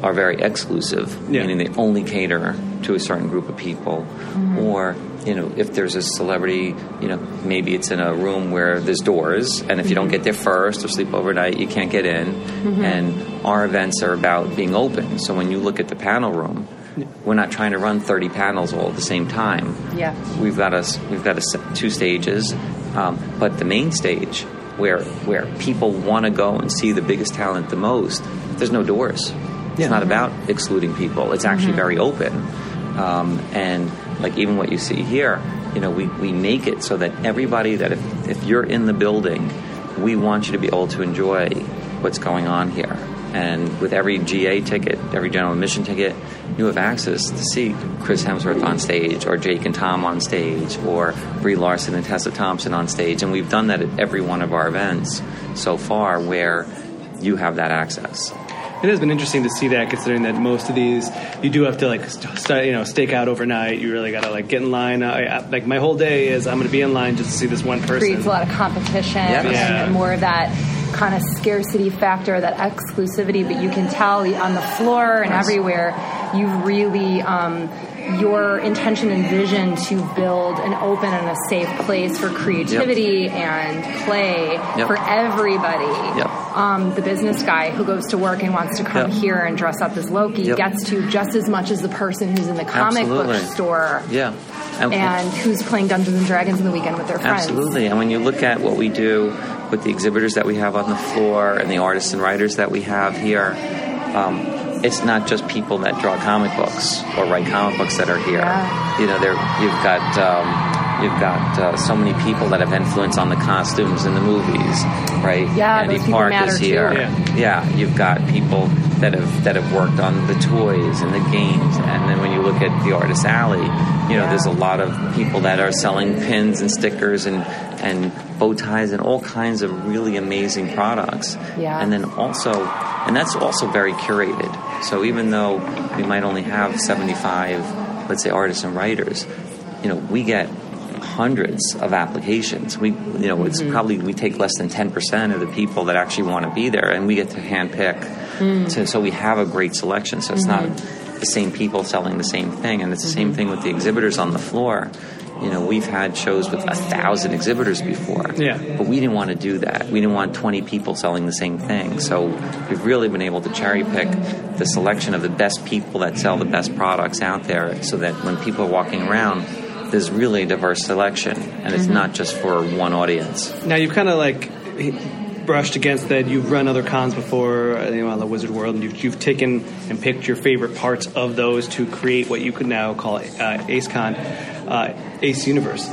are very exclusive, Yeah. meaning they only cater to a certain group of people. Mm-hmm. Or, you know, if there's a celebrity, you know, maybe it's in a room where there's doors, and if you don't get there first or sleep overnight, you can't get in. Mm-hmm. And our events are about being open. So when you look at the panel room, we're not trying to run thirty panels all at the same time. Yeah. We've got us. We've got a, s- two stages, um, but the main stage, where where people want to go and see the biggest talent the most, there's no doors. It's Yeah. not about excluding people. It's actually Mm-hmm. very open, um, and like even what you see here, you know, we, we make it so that everybody that if, if you're in the building, we want you to be able to enjoy what's going on here. And with every G A ticket, every general admission ticket, you have access to see Chris Hemsworth on stage, or Jake and Tom on stage, or Brie Larson and Tessa Thompson on stage. And we've done that at every one of our events so far, where you have that access. It has been interesting to see that, considering that most of these you do have to like st- st- you know stake out overnight. You really got to like get in line. I, I, like my whole day is I'm going to be in line just to see this one person. Creates a lot of competition Yep. Yeah. and more of that kind of scarcity factor, that exclusivity. But you can tell on the floor and Yes. everywhere, you really um, your intention and vision to build an open and a safe place for creativity and play Yep. for everybody. Yep. Um, the business guy who goes to work and wants to come Yep. here and dress up as Loki Yep. gets to just as much as the person who's in the comic Absolutely. book store Yeah. and who's playing Dungeons and Dragons in the weekend with their friends. Absolutely. And when you look at what we do with the exhibitors that we have on the floor and the artists and writers that we have here, um, it's not just people that draw comic books or write comic books that are here. Yeah. You know, there you've got um, you've got uh, so many people that have influence on the costumes in the movies, right? Yeah, Andy those people Park matter is too. here. Yeah. Yeah, you've got people that have that have worked on the toys and the games, and then when you look at the Artist Alley, you know, Yeah. there's a lot of people that are selling pins and stickers and and bow ties and all kinds of really amazing products. Yeah. And then also, and that's also very curated. So even though we might only have seventy-five, let's say, artists and writers, you know, we get hundreds of applications. We, you know, it's probably, we take less than ten percent of the people that actually want to be there, and we get to handpick. To, so we have a great selection. So it's not the same people selling the same thing, and it's the same thing with the exhibitors on the floor. You know, we've had shows with a thousand exhibitors before. Yeah. But we didn't want to do that. We didn't want twenty people selling the same thing. So we've really been able to cherry pick the selection of the best people that sell the best products out there, so that when people are walking around, there's really a diverse selection, and it's not just for one audience. Now you've kind of like brushed against that. You've run other cons before, uh, you know, on the Wizard World, and you've, you've taken and picked your favorite parts of those to create what you could now call uh, AceCon, uh, Ace Universe.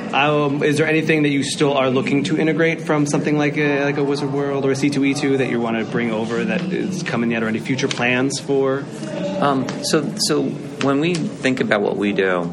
Um, is there anything that you still are looking to integrate from something like a, like a Wizard World or a C two E two that you want to bring over that is coming yet, or any future plans for? Um, so, so when we think about what we do,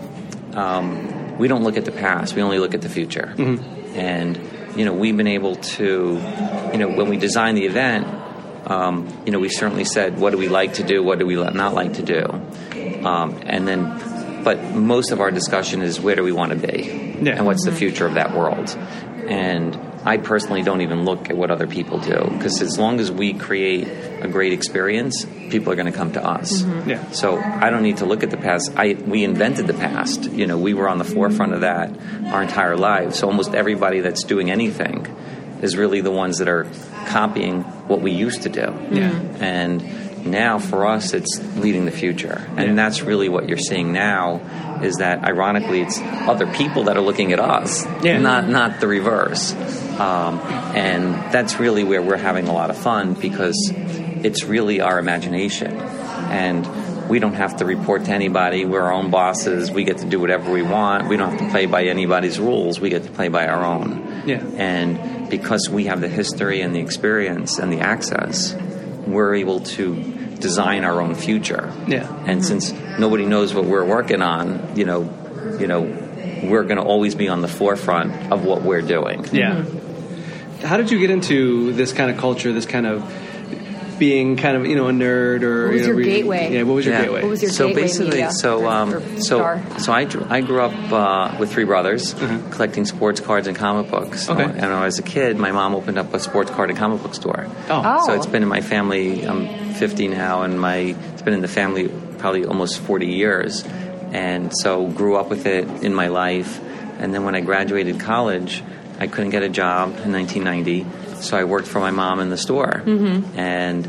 um, we don't look at the past. We only look at the future. Mm-hmm. And you know, we've been able to, you know, when we designed the event, um, you know, we certainly said, what do we like to do? What do we not like to do? Um, and then, but most of our discussion is, where do we want to be? Yeah. And what's the future of that world? And I personally don't even look at what other people do, because as long as we create a great experience, people are going to come to us. Mm-hmm. Yeah. So I don't need to look at the past. I we invented the past. You know, we were on the forefront of that our entire lives. So almost everybody that's doing anything is really the ones that are copying what we used to do. Yeah. And now for us, it's leading the future. And Yeah. that's really what you're seeing now, is that ironically it's other people that are looking at us, Yeah. not not the reverse. Um, and that's really where we're having a lot of fun, because it's really our imagination. And we don't have to report to anybody. We're our own bosses. We get to do whatever we want. We don't have to play by anybody's rules. We get to play by our own. Yeah. And because we have the history and the experience and the access, we're able to design our own future. Yeah. And since nobody knows what we're working on, you know, you know, we're going to always be on the forefront of what we're doing. Yeah. How did you get into this kind of culture, this kind of being kind of, you know, a nerd or... What was you know, your re- gateway? Yeah, what was your Yeah. gateway? What was your so gateway basically, media so or- um, or so star? so I, dr- I grew up uh, with three brothers, Mm-hmm. collecting sports cards and comic books. Okay. And when I was a kid, my mom opened up a sports card and comic book store. Oh. Oh. So it's been in my family. I'm fifty now, and my it's been in the family probably almost forty years. And so grew up with it in my life. And then when I graduated college, I couldn't get a job in nineteen ninety, so I worked for my mom in the store. Mm-hmm. And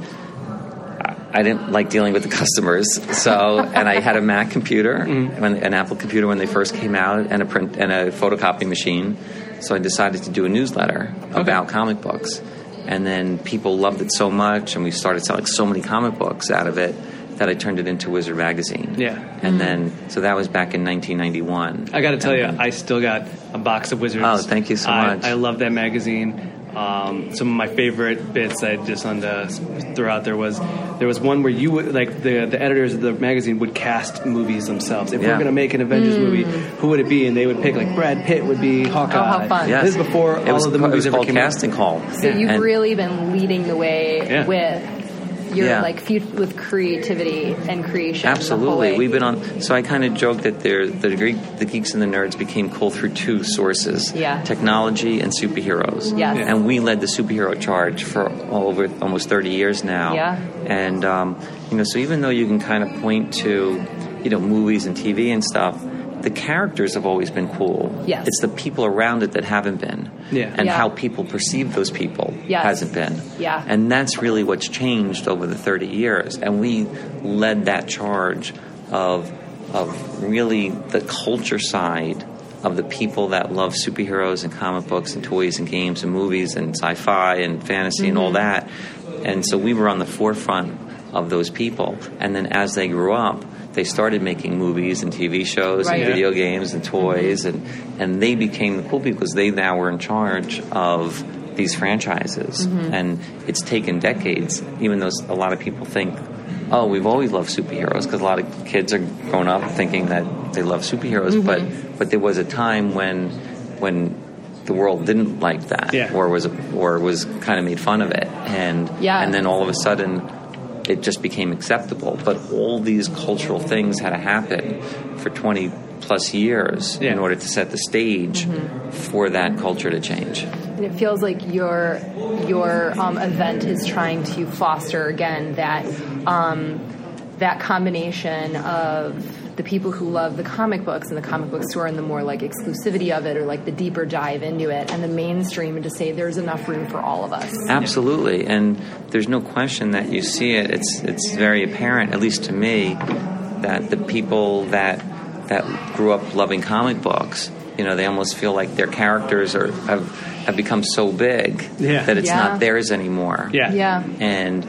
I didn't like dealing with the customers, so and I had a Mac computer, mm-hmm. when, an Apple computer when they first came out, and a print and a photocopy machine. So I decided to do a newsletter Okay. about comic books, and then people loved it so much, and we started selling so many comic books out of it that I turned it into Wizard Magazine. Yeah. and then so that was back in nineteen ninety-one. I got to tell And you, then- I still got a box of Wizards. Oh, thank you so I, much. I love that magazine. Um, some of my favorite bits I just wanted to throw out there was there was one where you would, like the the editors of the magazine would cast movies themselves. If Yeah. we're going to make an Avengers movie, who would it be? And they would pick like Brad Pitt would be Hawkeye. Oh, how fun. Yes. This is before it all was, of the it movies was ever called came Casting out. Call. So you've And- really been leading the way Yeah. with your Yeah. like fut- with creativity and creation. the whole Absolutely, way. we've been on. So I kind of joke that there, the Greek, the geeks and the nerds became cool through two sources: Yeah. technology and superheroes. Yes. Yeah. And we led the superhero charge for over almost thirty years now. Yeah. And um, you know, so even though you can kind of point to, you know, movies and T V and stuff, the characters have always been cool. Yes. It's the people around it that haven't been. Yeah. And Yeah. how people perceive those people Yes. hasn't been. Yeah. And that's really what's changed over the thirty years. And we led that charge of of really the culture side of the people that love superheroes and comic books and toys and games and movies and sci-fi and fantasy and all that. And so we were on the forefront of those people. And then as they grew up, they started making movies and T V shows Right. and video games and toys, and, and they became the cool people because they now were in charge of these franchises. And it's taken decades, even though a lot of people think, oh, we've always loved superheroes, because a lot of kids are growing up thinking that they love superheroes, but but there was a time when when the world didn't like that, Yeah. or was or was kind of made fun of it, and Yeah. and then all of a sudden it just became acceptable. But all these cultural things had to happen for twenty plus years Yeah. in order to set the stage for that culture to change. And it feels like your your um, event is trying to foster again that um, that combination of the people who love the comic books and the comic book store and the more like exclusivity of it, or like the deeper dive into it, and the mainstream, and to say there's enough room for all of us. Absolutely, and there's no question that you see it. It's it's very apparent, at least to me, that the people that that grew up loving comic books, you know, they almost feel like their characters are have have become so big Yeah. that it's Yeah. not theirs anymore. Yeah. Yeah. and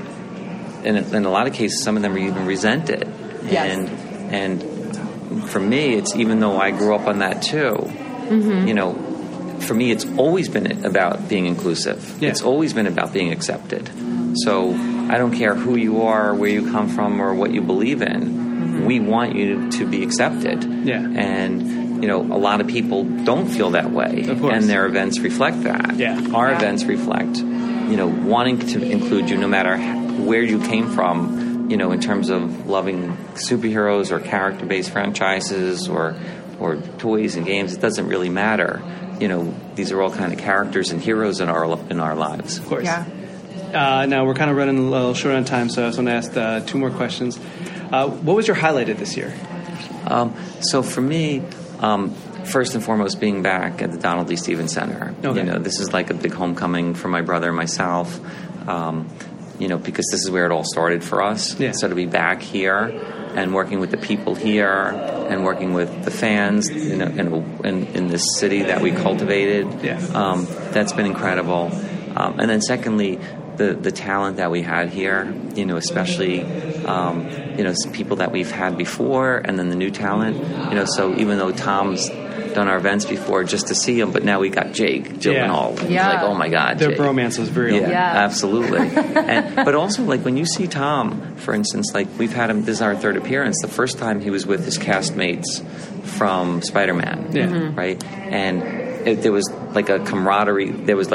in a, in a lot of cases, some of them are even resent it. Yes. And and for me, it's even though I grew up on that too. You know, for me, it's always been about being inclusive. Yeah. It's always been about being accepted. So I don't care who you are, where you come from, or what you believe in. We want you to be accepted. Yeah. And, you know, a lot of people don't feel that way. Of course. And their events reflect that. Yeah. Our Yeah. events reflect, you know, wanting to include you no matter where you came from, you know, in terms of loving superheroes or character-based franchises or or toys and games. It doesn't really matter. You know, these are all kind of characters and heroes in our in our lives. Of course. Yeah. Uh, now, we're kind of running a little short on time, so I just want to ask uh, two more questions. Uh, what was your highlight of this year? Um, so for me, um, first and foremost, being back at the Donald D. Stevens Center. Okay. You know, this is like a big homecoming for my brother and myself. Um, you know, because this is where it all started for us. Yeah. So to be back here and working with the people here and working with the fans, you know, in, in, in this city that we cultivated, Yeah. um, that's been incredible. Um, and then secondly, the, the talent that we had here, you know, especially, um, you know, some people that we've had before, and then the new talent, you know, so even though Tom's done our events before, just to see him, but now we got Jake Gyllenhaal. Yeah. It's Yeah. like, oh my God, Their Jake. bromance was real. Yeah, Yeah. absolutely. and, but also, like, when you see Tom, for instance, like, we've had him, this is our third appearance. The first time he was with his castmates from Spider-Man, Yeah. Mhm. right? And it, there was, like, a camaraderie. There was, like, a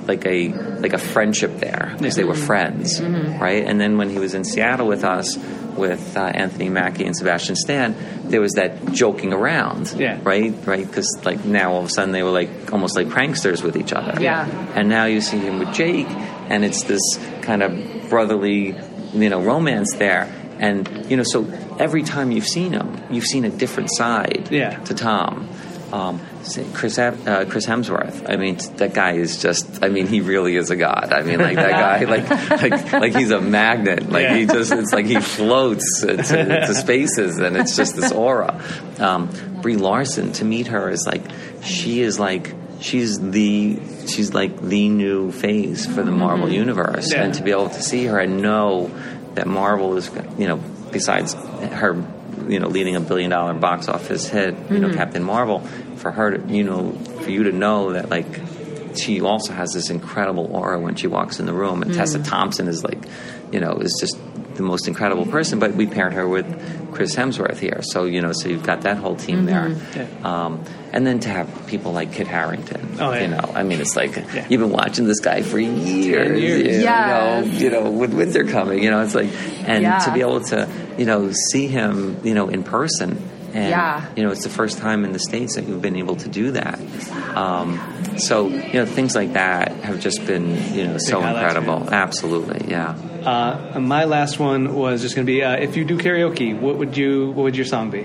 like a like a friendship there because they were friends, mm-hmm. right? And then when he was in Seattle with us, with uh, Anthony Mackie and Sebastian Stan, there was that joking around, yeah. right? Right? Because like now all of a sudden they were like almost like pranksters with each other. Yeah. And now you see him with Jake, and it's this kind of brotherly, you know, romance there. And, you know, so every time you've seen him, you've seen a different side yeah. to Tom. Um, Chris uh, Chris Hemsworth. I mean, that guy is just. I mean, he really is a god. I mean, like that guy, like like like he's a magnet. Like yeah. he just. It's like he floats to, to spaces, and it's just this aura. Um, Brie Larson. To meet her is like she is like she's the she's like the new phase for the Marvel mm-hmm. universe, yeah. and to be able to see her and know that Marvel is, you know, besides her. You know, leading a billion dollar box office hit, you know, mm-hmm. Captain Marvel, for her to, you know, for you to know that, like, she also has this incredible aura when she walks in the room. And mm-hmm. Tessa Thompson is, like, you know, is just the most incredible person. But we paired her with Chris Hemsworth here. So, you know, so you've got that whole team mm-hmm. there. Yeah. Um, and then to have people like Kit Harington, oh, yeah. you know, I mean, it's like, yeah. you've been watching this guy for years, years. You, yes. know, you know, with winter coming, you know, it's like, and yeah. to be able to, you know, see him, you know, in person. And, yeah. you know, it's the first time in the States that you've been able to do that. Um, so, you know, things like that have just been, you know, so incredible. Absolutely, yeah. Uh, my last one was just going to be, uh, if you do karaoke, what would you, what would your song be?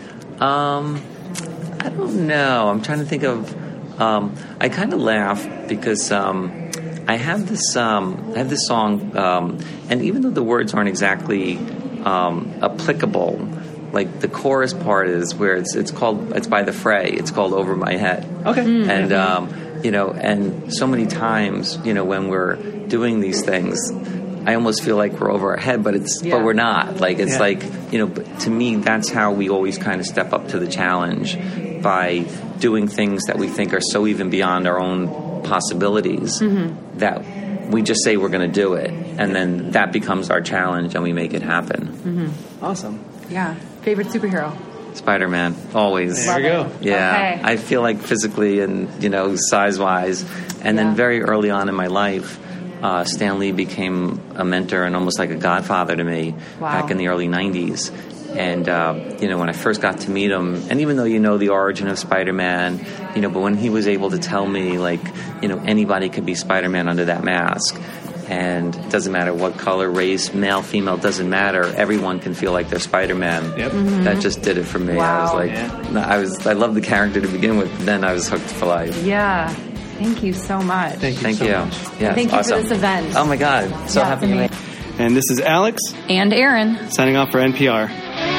Um, I don't know. I'm trying to think of, um, I kind of laugh because, um, I have this, um, I have this song, um, and even though the words aren't exactly, um, applicable, like the chorus part is where it's it's called it's by The Fray. It's called Over My Head. Okay. Mm-hmm. And um, you know, and so many times, you know, when we're doing these things, I almost feel like we're over our head, but it's yeah. but we're not. Like it's yeah. like, you know, but to me, that's how we always kind of step up to the challenge by doing things that we think are so even beyond our own possibilities mm-hmm. that we just say we're going to do it, and then that becomes our challenge, and we make it happen. Mm-hmm. Awesome. Yeah. Favorite superhero? Spider-Man, always. There you go. Yeah, okay. I feel like physically and, you know, size-wise. And yeah. then very early on in my life, uh, Stan Lee became a mentor and almost like a godfather to me wow. back in the early nineties. And, uh, you know, when I first got to meet him, and even though you know the origin of Spider-Man, you know, but when he was able to tell me, like, you know, anybody could be Spider-Man under that mask, and it doesn't matter what color, race, male, female, doesn't matter. Everyone can feel like they're Spider-Man. Yep. Mm-hmm. That just did it for me. Wow. I was like, yeah. I was, I loved the character to begin with. Then I was hooked for life. Yeah. Thank you so much. Thank you Thank so you. much. Yes, Thank you awesome. for this event. Oh my God, so yeah, happy to meet you. And this is Alex and Aaron signing off for N P R.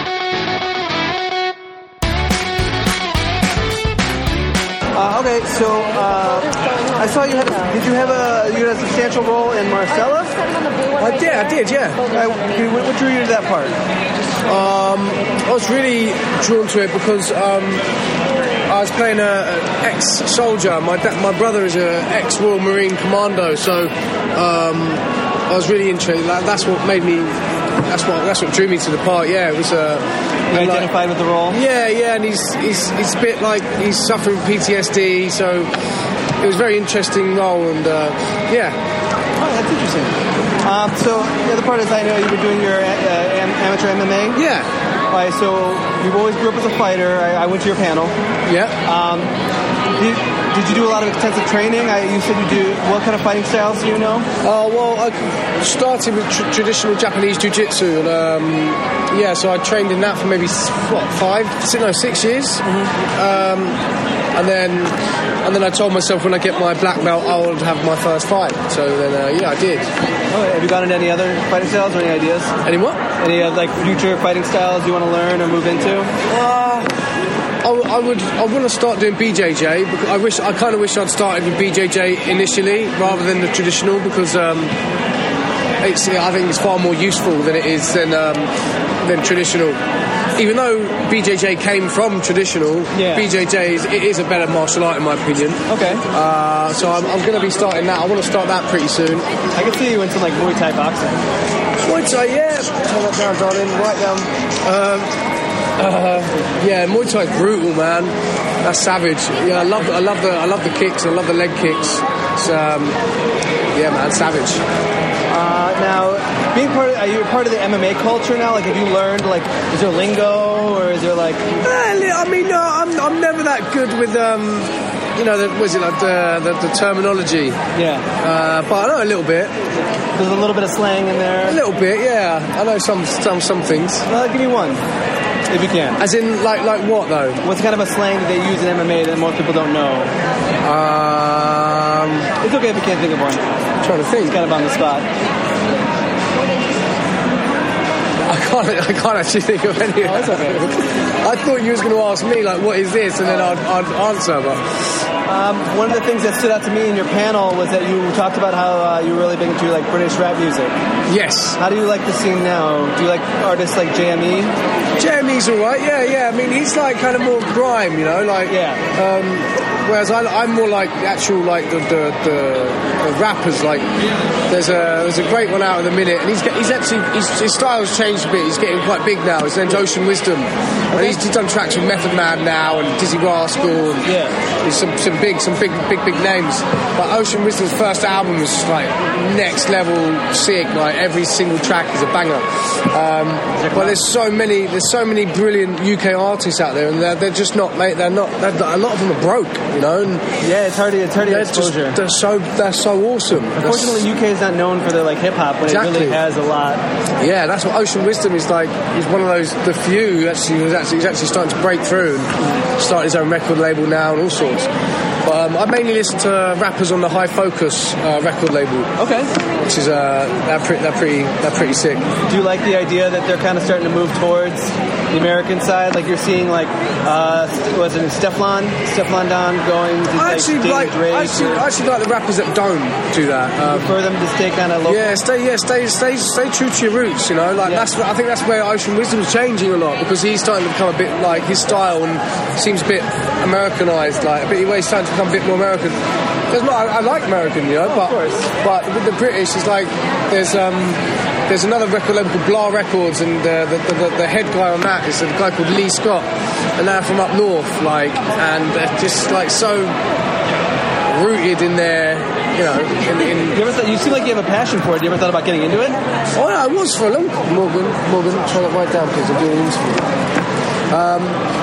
Uh, okay, so uh, I saw you had. A, did you have a you had a substantial role in Marcella? I did, I did, yeah. Uh, what, what drew you to that part? Um, I was really drawn to it because um, I was playing a, an ex-soldier. My da- my brother is an ex-Royal Marine Commando, so um, I was really intrigued. That, that's what made me. That's what that's what drew me to the part. Yeah, it was. Uh, you identified like, with the role? Yeah, yeah, and he's he's he's a bit like he's suffering P T S D, so it was a very interesting role, and uh, yeah. Oh, that's interesting. Um, so the other part is I know you were doing your uh, am- amateur M M A. Yeah. All right. So you've always grew up as a fighter. I, I went to your panel. Yeah. Um, did, did you do a lot of extensive training? I, you said you do. What kind of fighting styles do you know? Oh, well, I started with tr- traditional Japanese jiu-jitsu, and um, yeah, so I trained in that for maybe what five, no, six years, mm-hmm. um, and then and then I told myself when I get my black belt, I would have my first fight. So then, uh, yeah, I did. Oh, have you gone into any other fighting styles or any ideas? Any what? Any uh, like future fighting styles you want to learn or move into? Uh, I, I would. I want to start doing B J J. Because I wish. I kind of wish I'd started with B J J initially rather than the traditional because um, it's. I think it's far more useful than it is than um, than traditional. Even though B J J came from traditional, yeah. B J J is, it is a better martial art in my opinion. Okay. Uh, so I'm, I'm going to be starting that. I want to start that pretty soon. I can see you into like Muay Thai boxing. Muay Thai, yeah. Turn that down, darling. Right down. Um, Uh, yeah, Muay Thai's brutal, man. That's savage. Yeah, I love, I love the, I love the kicks. I love the leg kicks. It's um, yeah, man, savage. Uh, now, being part of, are you part of the M M A culture now? Like, have you learned, like, is there lingo, or is there, like... I mean, no, I'm, I'm never that good with, um, you know, the, was it like the, the, the terminology? Yeah. Uh, but I know a little bit. There's a little bit of slang in there? A little bit, yeah. I know some some, some things. Well, give me one, if you can. As in, like like what, though? What's kind of a slang that they use in M M A that most people don't know? Um, it's okay if you can't think of one. I'm trying to think. It's kind of on the spot. I can't. I can't actually think of any. Oh, it's okay. I thought you was going to ask me like, "What is this?" and then I'd, I'd answer. But um, one of the things that stood out to me in your panel was that you talked about how uh, you were really big into like British rap music. Yes. How do you like the scene now? Do you like artists like J M E? J M E's all right. Yeah, yeah. I mean, he's like kind of more grime, you know, like yeah. Um, whereas I, I'm more like the actual like the the, the, the rappers. Like there's a there's a great one out at the minute, and he's he's actually he's, his style's changed a bit. He's getting quite big now. His name's Ocean Wisdom, and he's, he's done tracks with Method Man now and Dizzy Rascal. And yeah, there's some some big some big big big names. But Ocean Wisdom's first album was like next level sick. Like every single track is a banger. Um, but there's so many there's so many brilliant U K artists out there, and they're, they're just not mate. They're not. They're, a lot of them are broke, you know. And yeah, it's hard to it's hard to they're get exposure. Just, they're so they're so awesome. Unfortunately, U K is not known for their like hip hop, but exactly. it really has a lot. Yeah, that's what Ocean Wisdom is like. He's one of those the few who actually who's actually, who's actually starting to break through and start his own record label now and all sorts. But um, I mainly listen to rappers on the High Focus uh, record label. Okay. Which is uh, they're pretty they're pretty they're pretty sick. Do you like the idea that they're kind of starting to move towards the American side? Like you're seeing like uh, was it Stefflon Stefflon Don going to I like, actually like I actually, I actually like the rappers that don't do that. Um, for them to stay kind of local. Yeah, stay yeah stay stay stay true to your roots. You know, like yeah. that's I think that's where Ocean Wisdom's changing a lot because he's starting to become a bit like his style and seems a bit Americanized, like a bit. He's starting to become a bit more American. There's not, I, I like American, you know, but but with the British, it's like there's um there's another record label called Blah Records, and uh, the, the the head guy on that is a guy called Lee Scott, and they're from up north, like, and they're just like so rooted in their, you know. In, in you ever thought, you seem like you have a passion for it. You ever thought about getting into it? Oh, yeah, I was for a long time. Morgan, Morgan, try to write down, please. I'm doing an interview. Um.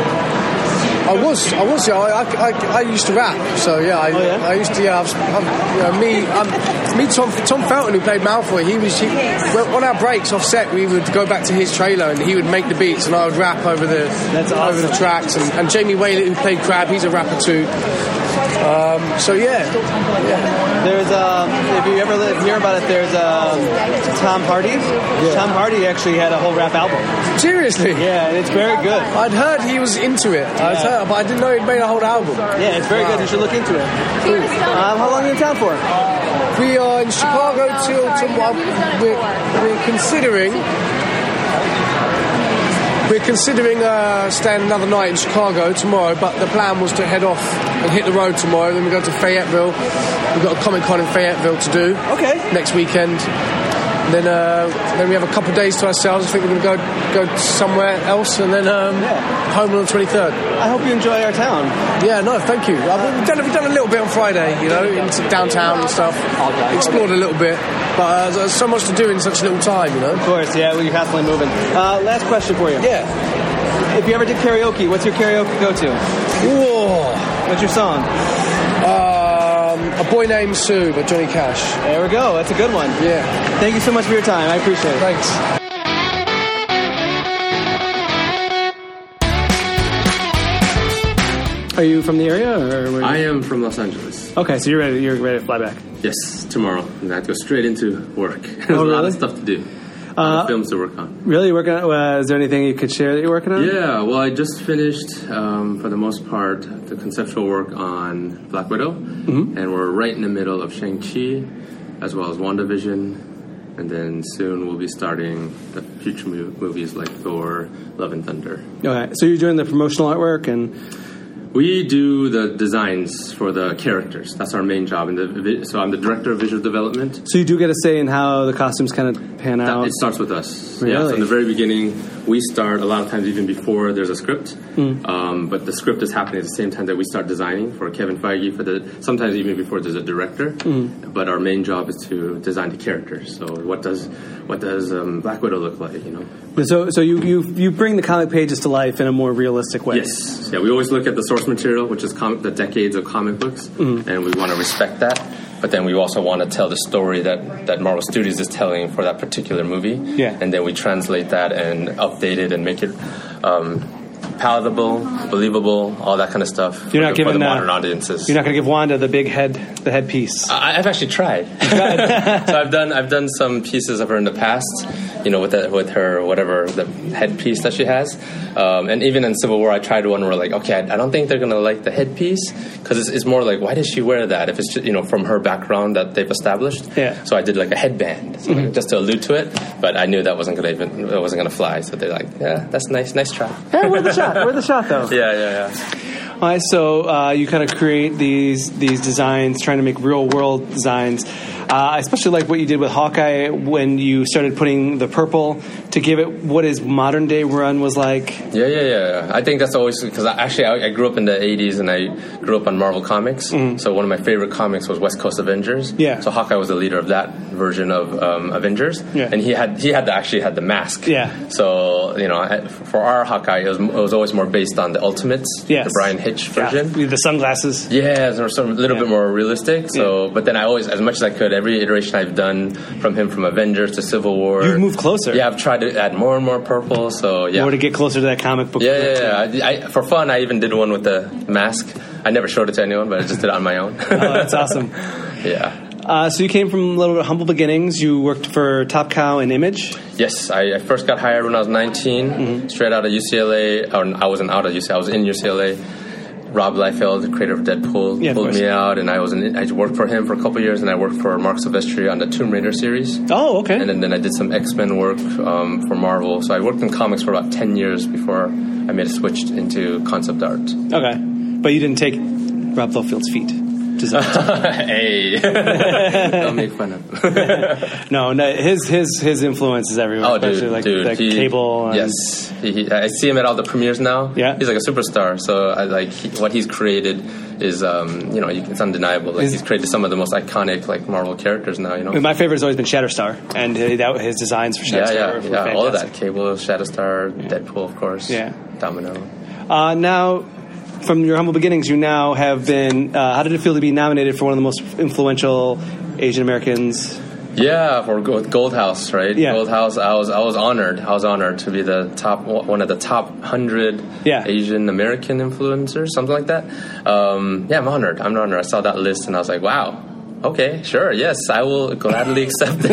I was, I was, yeah. I, I, I used to rap, so yeah. I, oh, yeah? I used to, yeah. I was, I'm, you know, me, I'm, me, Tom, Tom Felton, who played Malfoy. He was, he, well, on our breaks off set, we would go back to his trailer, and he would make the beats, and I would rap over the, That's awesome. over the tracks. And, and Jamie Whalett, who played Crab, he's a rapper too. Um, so yeah, yeah. There's um, if you ever live, hear about it, there's um, Tom Hardy. Yeah. Tom Hardy actually had a whole rap album. Seriously? Yeah, and it's very good. I'd heard he was into it. Yeah. I'd heard, but I didn't know he'd made a whole album. Yeah, it's very wow. good. You should look into it. Um, how long are you in town for? We are in Chicago till tomorrow. We're, we're considering. We're considering uh, staying another night in Chicago tomorrow, but the plan was to head off and hit the road tomorrow. Then we go to Fayetteville. We've got a Comic Con in Fayetteville to do. Okay. Next weekend. And then, uh, then we have a couple of days to ourselves. I think we're going to go go somewhere else, and then um, yeah. home on the twenty-third. I hope you enjoy our town. Yeah, no, thank you. Uh, we've done we've done a little bit on Friday, you know, into downtown and stuff. Explored a little bit, but uh, there's so much to do in such a little time, you know. Of course, yeah, well, you're constantly moving. Uh, last question for you. Yeah. If you ever did karaoke, what's your karaoke go-to? Whoa. What's your song? Um, A Boy Named Sue by Johnny Cash. There we go. That's a good one. Yeah. Thank you so much for your time. I appreciate it. Thanks. Are you from the area, or I am from Los Angeles. Okay, so you're ready. You're ready to fly back. Yes, tomorrow. And I have to go straight into work. There's oh, a really? lot of stuff to do. Uh, films to work on. Really? Working on, uh, is there anything you could share that you're working on? Yeah, well, I just finished, um, for the most part, the conceptual work on Black Widow. Mm-hmm. And we're right in the middle of Shang-Chi, as well as WandaVision. And then soon we'll be starting the future mo- movies like Thor, Love and Thunder. Okay, so you're doing the promotional artwork and... We do the designs for the characters. That's our main job. And the, so I'm the director of visual development. So you do get a say in how the costumes kind of pan out? That, it starts with us. Really? Yeah, so in the very beginning, we start a lot of times even before there's a script. Mm. Um, but the script is happening at the same time that we start designing for Kevin Feige, for the sometimes even before there's a director. Mm. But our main job is to design the characters. So what does what does um, Black Widow look like, you know? So so you, you, you bring the comic pages to life in a more realistic way. Yes. Yeah, we always look at the source material, which is com- the decades of comic books, mm. and we want to respect that. But then we also want to tell the story that, that Marvel Studios is telling for that particular movie. Yeah. And then we translate that and update it and make it um, palatable, believable, all that kind of stuff. You're not for, giving for the modern uh, audiences. You're not going to give Wanda the big head, the headpiece. I, I've actually tried. tried. So I've done I've done some pieces of her in the past, you know, with the, with her whatever the headpiece that she has, um, and even in Civil War, I tried one where like, okay, I, I don't think they're gonna like the headpiece because it's, it's more like, why does she wear that if it's just, you know, from her background that they've established? Yeah. So I did like a headband, so mm-hmm. just to allude to it, but I knew that wasn't gonna even it wasn't gonna fly. So they're like, yeah, that's nice, nice try. Hey, where's the shot? Where's the shot though? Yeah, yeah, yeah. All right, so uh, you kind of create these these designs, trying to make real world designs. Uh, I especially like what you did with Hawkeye when you started putting the purple to give it what his modern day run was like. Yeah, yeah, yeah. I think that's always because I, actually I, I grew up in the eighties and I grew up on Marvel Comics. Mm-hmm. So one of my favorite comics was West Coast Avengers. Yeah. So Hawkeye was the leader of that version of um, Avengers. Yeah. And he had he had to actually had the mask. Yeah. So you know, I, for our Hawkeye, it was, it was always more based on the Ultimates, yes. the Brian Hitch version. Yeah. The sunglasses. Yeah, they were sort of a little yeah. bit more realistic. So, yeah. But then I always, as much as I could, every iteration I've done from him, from Avengers to Civil War. You've moved closer. Yeah, I've tried to add more and more purple. So yeah, more to get closer to that comic book. Yeah, yeah, yeah. I, I, for fun, I even did one with the mask. I never showed it to anyone, but I just did it on my own. Oh, that's awesome. Yeah. Uh, so you came from a little bit humble beginnings. You worked for Top Cow and Image. Yes, I, I first got hired when I was nineteen, mm-hmm. straight out of U C L A. Or I wasn't out of U C L A. I was in U C L A. Rob Liefeld, the creator of Deadpool, yeah, pulled of me out, and I was in, I worked for him for a couple of years, and I worked for Mark Silvestri on the Tomb Raider series. Oh, okay. And then, then I did some X-Men work um, for Marvel. So I worked in comics for about ten years before I made a switch into concept art. Okay. But you didn't take Rob Liefeld's feet. Hey, don't make fun of him. no, no, his his his influence is everywhere. Oh, dude, like, dude, like he, Cable. And yes, he, he, I see him at all the premieres now. Yeah, he's like a superstar. So I like he, what he's created is, um, you know, it's undeniable. Like he's created some of the most iconic like Marvel characters now. You know, my favorite has always been Shatterstar, and that, his designs for Shatterstar. Yeah, yeah, were yeah. fantastic. All of that, Cable, Shatterstar, yeah. Deadpool, of course. Yeah, Domino. Uh, now. From your humble beginnings, you now have been. Uh, how did it feel to be nominated for one of the most influential Asian Americans? Yeah, for Gold House, right? Yeah. Gold House. I was I was honored. I was honored to be the top one of the top hundred yeah. Asian American influencers, something like that. Um, yeah, I'm honored. I'm honored. I saw that list and I was like, wow. Okay, sure. Yes, I will gladly accept it.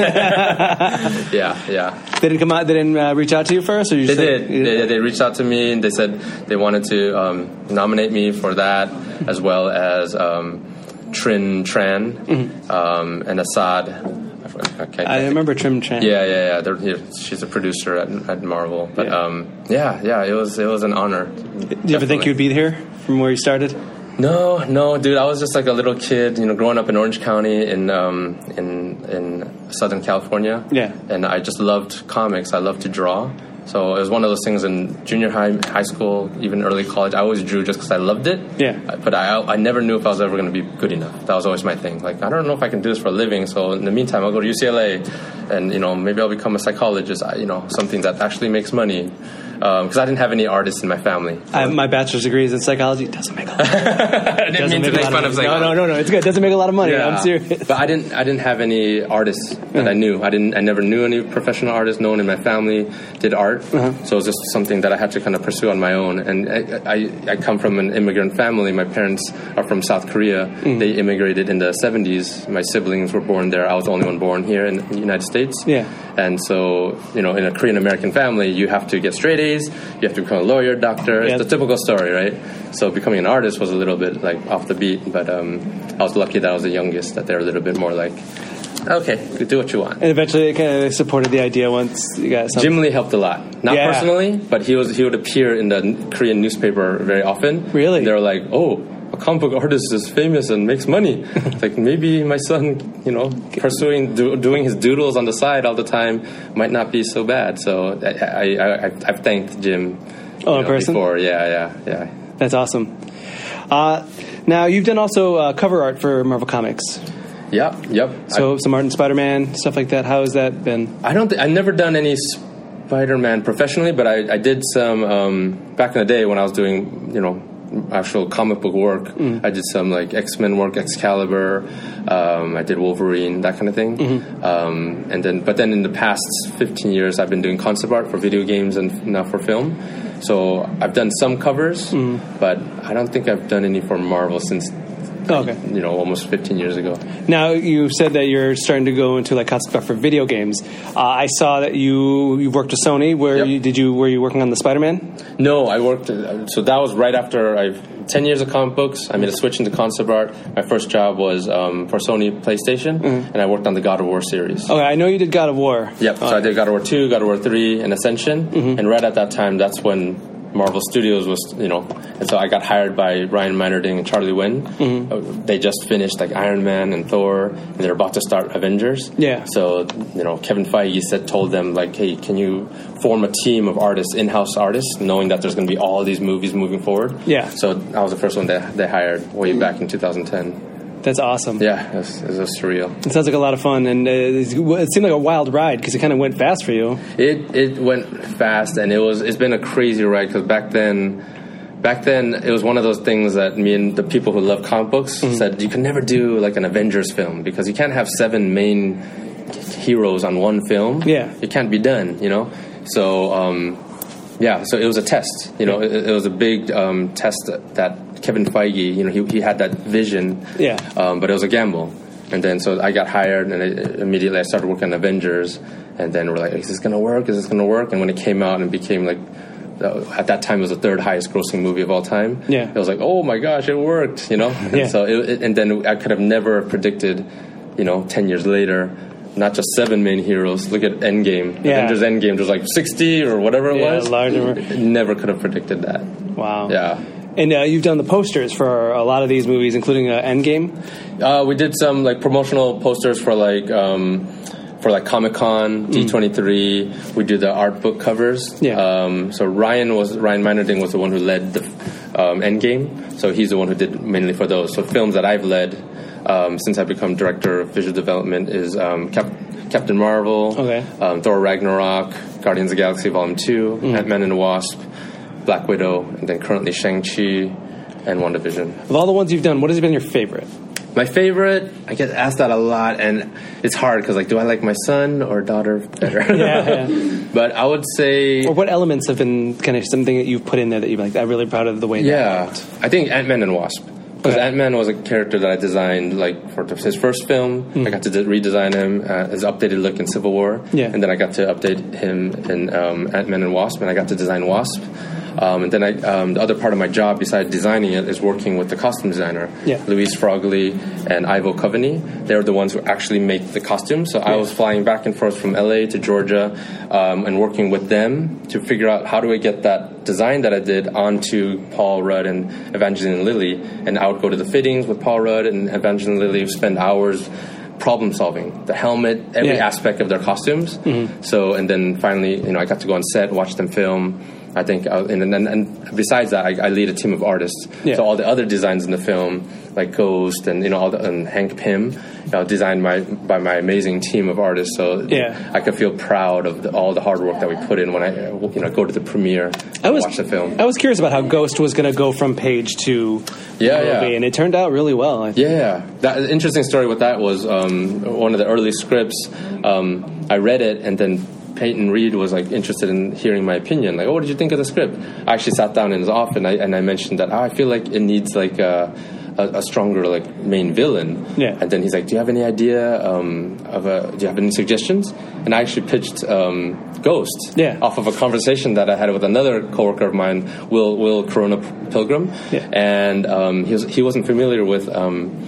yeah, yeah. They didn't come out. They didn't uh, reach out to you first, or you they said, did. They, they reached out to me and they said they wanted to um, nominate me for that, as well as um, Trin Tran mm-hmm. um, and Assad. I, okay, I remember Trin Tran. Yeah, yeah, yeah. yeah. She's a producer at, at Marvel. But yeah. Um, yeah, yeah. It was it was an honor. Did you Definitely. ever think you'd be here from where you started? No, no, dude. I was just like a little kid, you know, growing up in Orange County in um, in in Southern California. Yeah. And I just loved comics. I loved to draw. So it was one of those things in junior high, high school, even early college. I always drew just because I loved it. Yeah. But I I never knew if I was ever going to be good enough. That was always my thing. Like, I don't know if I can do this for a living. So in the meantime, I'll go to U C L A, and you know, maybe I'll become a psychologist. You know, something that actually makes money. Because um, I didn't have any artists in my family. I have my bachelor's degree is in psychology. It doesn't make a lot of money. I didn't mean to make fun of psychology. No, no, no, no. It's good. It doesn't make a lot of money. Yeah. I'm serious. But I didn't I didn't have any artists that uh-huh. I knew. I didn't. I never knew any professional artists. No one in my family did art. Uh-huh. So it was just something that I had to kind of pursue on my own. And I, I, I come from an immigrant family. My parents are from South Korea. Mm. They immigrated in the seventies. My siblings were born there. I was the only one born here in the United States. Yeah. And so, you know, in a Korean American family, you have to get straight A's. You have to become a lawyer, doctor. Yeah. It's the typical story, right? So becoming an artist was a little bit like off the beat, but um, I was lucky that I was the youngest, that they're a little bit more like, okay, do what you want. And eventually, they kind of supported the idea once you got something. Jim Lee helped a lot. Not Yeah. personally, but he was he would appear in the Korean newspaper very often. Really? And they were like, oh, a comic book artist is famous and makes money. It's like, maybe my son, you know, pursuing, do, doing his doodles on the side all the time might not be so bad. So I, I, I, I've thanked Jim Oh, you in know, person? before. Yeah, yeah, yeah. That's awesome. Uh, now, you've done also uh, cover art for Marvel Comics. Yep, yep. So some art in Spider-Man, stuff like that. How has that been? I don't. Th- I've never done any Spider-Man professionally, but I, I did some um, back in the day when I was doing, you know, actual comic book work. Mm. I did some like X-Men work, Excalibur. Um, I did Wolverine, that kind of thing. Mm-hmm. Um, and then, but then in the past fifteen years, I've been doing concept art for video games and now for film. So I've done some covers, mm. but I don't think I've done any for Marvel since. Oh, okay. You know, almost fifteen years ago. Now, you said that you're starting to go into like concept art for video games. Uh, I saw that you you worked with Sony. Where yep. you, did you were you working on the Spider-Man? No, I worked. Uh, so that was right after I've ten years of comic books. I made a switch into concept art. My first job was um, for Sony PlayStation, mm-hmm. and I worked on the God of War series. Okay, I know you did God of War. Yep. So uh, I did God of War two, God of War three, and Ascension. Mm-hmm. And right at that time, that's when Marvel Studios was, you know, and so I got hired by Ryan Meinerding and Charlie Wen. Mm-hmm. They just finished like Iron Man and Thor, and they're about to start Avengers. Yeah. So, you know, Kevin Feige said, told them like, hey, can you form a team of artists, in-house artists, knowing that there's going to be all these movies moving forward? Yeah. So I was the first one that they hired way back in two thousand ten. That's awesome. Yeah, it was, it was surreal. It sounds like a lot of fun, and uh, it seemed like a wild ride because it kind of went fast for you. It it went fast, and it was it's been a crazy ride because back then, back then it was one of those things that me and the people who love comic books mm-hmm. said you can never do like an Avengers film because you can't have seven main heroes on one film. Yeah, it can't be done, you know. So um, yeah, so it was a test. You know, it, it was a big um, test that Kevin Feige, you know, he he had that vision. Yeah. Um, but it was a gamble. And then so I got hired, and I, immediately I started working on Avengers. And then we're like, is this going to work? Is this going to work? And when it came out and became like, uh, at that time it was the third highest grossing movie of all time. Yeah. It was like, oh my gosh, it worked, you know? And yeah. so it, it, and then I could have never predicted, you know, ten years later, not just seven main heroes. Look at Endgame. Yeah. Avengers Endgame, there's like sixty or whatever it yeah, was. Larger. Never could have predicted that. Wow. Yeah. And uh, you've done the posters for a lot of these movies, including uh, Endgame. Uh, we did some like promotional posters for like um, for like Comic-Con, D twenty-three. Mm. We did the art book covers. Yeah. Um, so Ryan was Ryan Meinerding was the one who led the um, Endgame. So he's the one who did mainly for those. So films that I've led um, since I've become director of visual development is um, Cap- Captain Marvel, okay. um, Thor Ragnarok, Guardians of the Galaxy Volume Two, mm. Ant-Man and the Wasp, Black Widow, and then currently Shang-Chi and WandaVision. Of all the ones you've done, what has been your favorite? My favorite, I get asked that a lot, and it's hard because, like, do I like my son or daughter better? yeah, yeah. But I would say... Or what elements have been kind of something that you've put in there that you've like, I'm really proud of the way yeah, that worked? I think Ant-Man and Wasp. Because okay. Ant-Man was a character that I designed, like, for his first film. Mm. I got to de- redesign him, uh, his updated look in Civil War. Yeah. And then I got to update him in um, Ant-Man and Wasp, and I got to design Wasp. Um, and then I, um, the other part of my job, besides designing it, is working with the costume designer, yeah. Louise Frogley and Ivo Coveney. They're the ones who actually make the costumes. So yeah. I was flying back and forth from L A to Georgia um, and working with them to figure out how do I get that design that I did onto Paul Rudd and Evangeline Lilly. And I would go to the fittings with Paul Rudd and Evangeline Lilly, spend hours problem solving the helmet, every yeah. aspect of their costumes. Mm-hmm. So, and then finally, you know, I got to go on set, watch them film. I think, uh, and, and, and besides that, I, I lead a team of artists. Yeah. So all the other designs in the film, like Ghost and you know, all the, and Hank Pym, you know, designed by by my amazing team of artists. So yeah. I could feel proud of the, all the hard work that we put in when I, you know, go to the premiere and I was, watch the film. I was curious about how Ghost was going to go from page to yeah, movie, yeah. and it turned out really well. I think. Yeah, that interesting story with that was um, one of the early scripts. Um, I read it and then. Peyton Reed was like interested in hearing my opinion. Like, oh, what did you think of the script? I actually sat down in his office and I, and I mentioned that oh, I feel like it needs like a, a, a stronger like main villain. Yeah. And then he's like, do you have any idea um, of a? Do you have any suggestions? And I actually pitched um, Ghost. Yeah. Off of a conversation that I had with another coworker of mine, Will Will Corona Pilgrim. Yeah. And um, he was he wasn't familiar with. Um,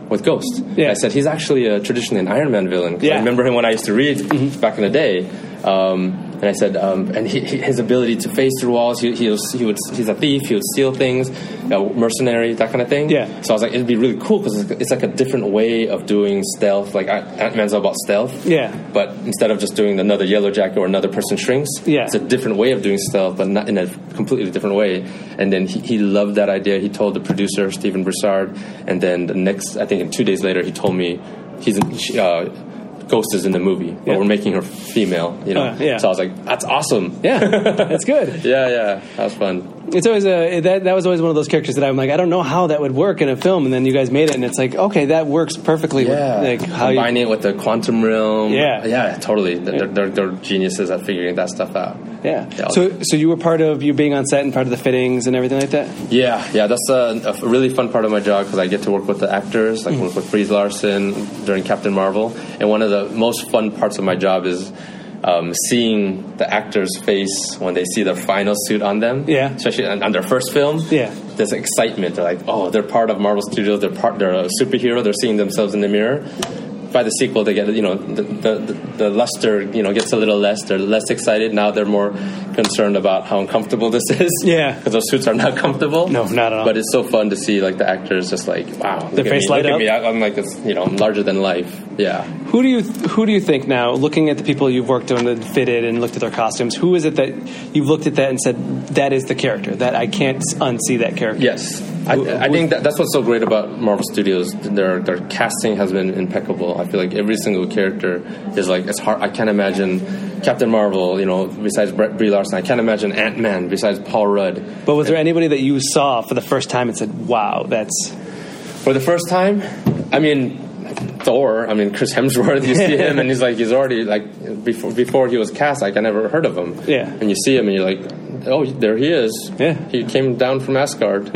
with Ghost. Yeah. I said, he's actually a traditionally an Iron Man villain. 'Cause Yeah. I remember him when I used to read Mm-hmm. back in the day. Um, and I said, um, and he, he, his ability to phase through walls, he, he, was, he would, he's a thief, he would steal things, uh, mercenary, that kind of thing. Yeah. So I was like, it'd be really cool because it's, it's like a different way of doing stealth. Like Ant-Man's all about stealth. Yeah. But instead of just doing another Yellow Jacket or another person shrinks, Yeah. it's a different way of doing stealth, but not in a completely different way. And then he, he loved that idea. He told the producer, Stephen Broussard, and then the next, I think two days later, he told me he's in, uh, Ghost is in the movie, but Yeah. we're making her female, you know. Uh, yeah. So I was like, that's awesome. Yeah, that's good. yeah, yeah, that was fun. It's always a that that was always one of those characters that I'm like, I don't know how that would work in a film, and then you guys made it, and it's like, okay, that works perfectly. Yeah, with, like how combining you, it with the quantum realm. Yeah. yeah, totally. They're, they're, they're geniuses at figuring that stuff out. yeah. Yeah. So so you were part of you being on set and part of the fittings and everything like that. Yeah, yeah, that's a, a really fun part of my job because I get to work with the actors. I work with Brie Larson during Captain Marvel, and one of the most fun parts of my job is um, seeing the actors' face when they see their final suit on them. Yeah. Especially on, on their first film. Yeah. There's excitement. They're like, oh, they're part of Marvel Studios. They're part. They're a superhero. They're seeing themselves in the mirror. By the sequel, they get, you know, the, the the luster, you know, gets a little less. They're less excited now. They're more concerned about how uncomfortable this is. Yeah. Because those suits are not comfortable. No, not at all. But it's so fun to see like the actors just like, wow, Their look at face me, light look up? at me. I'm like this, you know, I'm larger than life. Yeah. Who do you who do you think now, looking at the people you've worked on and fitted and looked at their costumes, who is it that you've looked at that and said that is the character that I can't unsee that character? Yes, I, I think that, that's what's so great about Marvel Studios. Their their casting has been impeccable. I feel like every single character is like it's hard. I can't imagine Captain Marvel, you know, besides Brie Larson. I can't imagine Ant-Man besides Paul Rudd. But was there anybody that you saw for the first time and said, "Wow, that's"? For the first time, I mean. Thor, I mean Chris Hemsworth. You see him, and he's like he's already like before before he was cast. Like I never heard of him. Yeah. And you see him, and you're like, oh, there he is. Yeah. He came down from Asgard,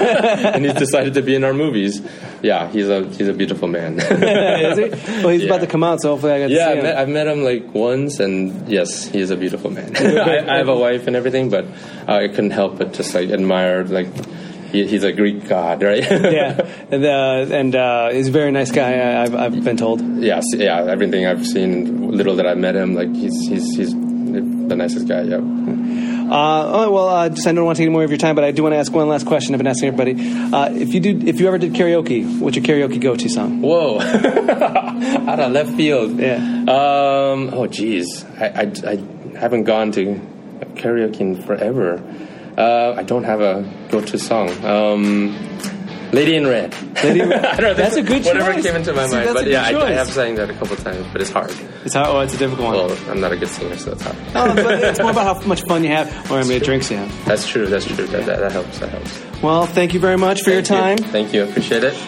and he's decided to be in our movies. Yeah, he's a he's a beautiful man. Is he? Well, he's Yeah. about to come out, so hopefully I get to Yeah, see I've him. met, I've met him like once, and yes, he is a beautiful man. I, I have a wife and everything, but uh, I couldn't help but just like admire like. He, he's a Greek god, right? Yeah, and uh, and uh, he's a very nice guy. I, I've, I've been told. Yes, yeah. Everything I've seen, little that I met him, like he's he's he's the nicest guy. Yeah. Uh, oh, well, uh, just I don't want to take any more of your time, but I do want to ask one last question. I've been asking everybody. Uh, if you do, if you ever did karaoke, what's your karaoke go-to song? Whoa, out of left field. Yeah. Um. Oh, geez. I, I, I haven't gone to karaoke in forever. Uh, I don't have a go-to song. Um, Lady in Red. Lady in Red. I don't know, That's a good whatever choice. came into my See, mind. that's But a yeah, good I, I choice. have sang that a couple times, but it's hard. It's how, oh, it's a difficult one. Well, I'm not a good singer, so it's hard. Oh, but it's more about how much fun you have, or how many drinks you have. That's true. That's true. That, that, that helps. That helps. Well, thank you very much for your time. Thank you. Thank you. Appreciate it.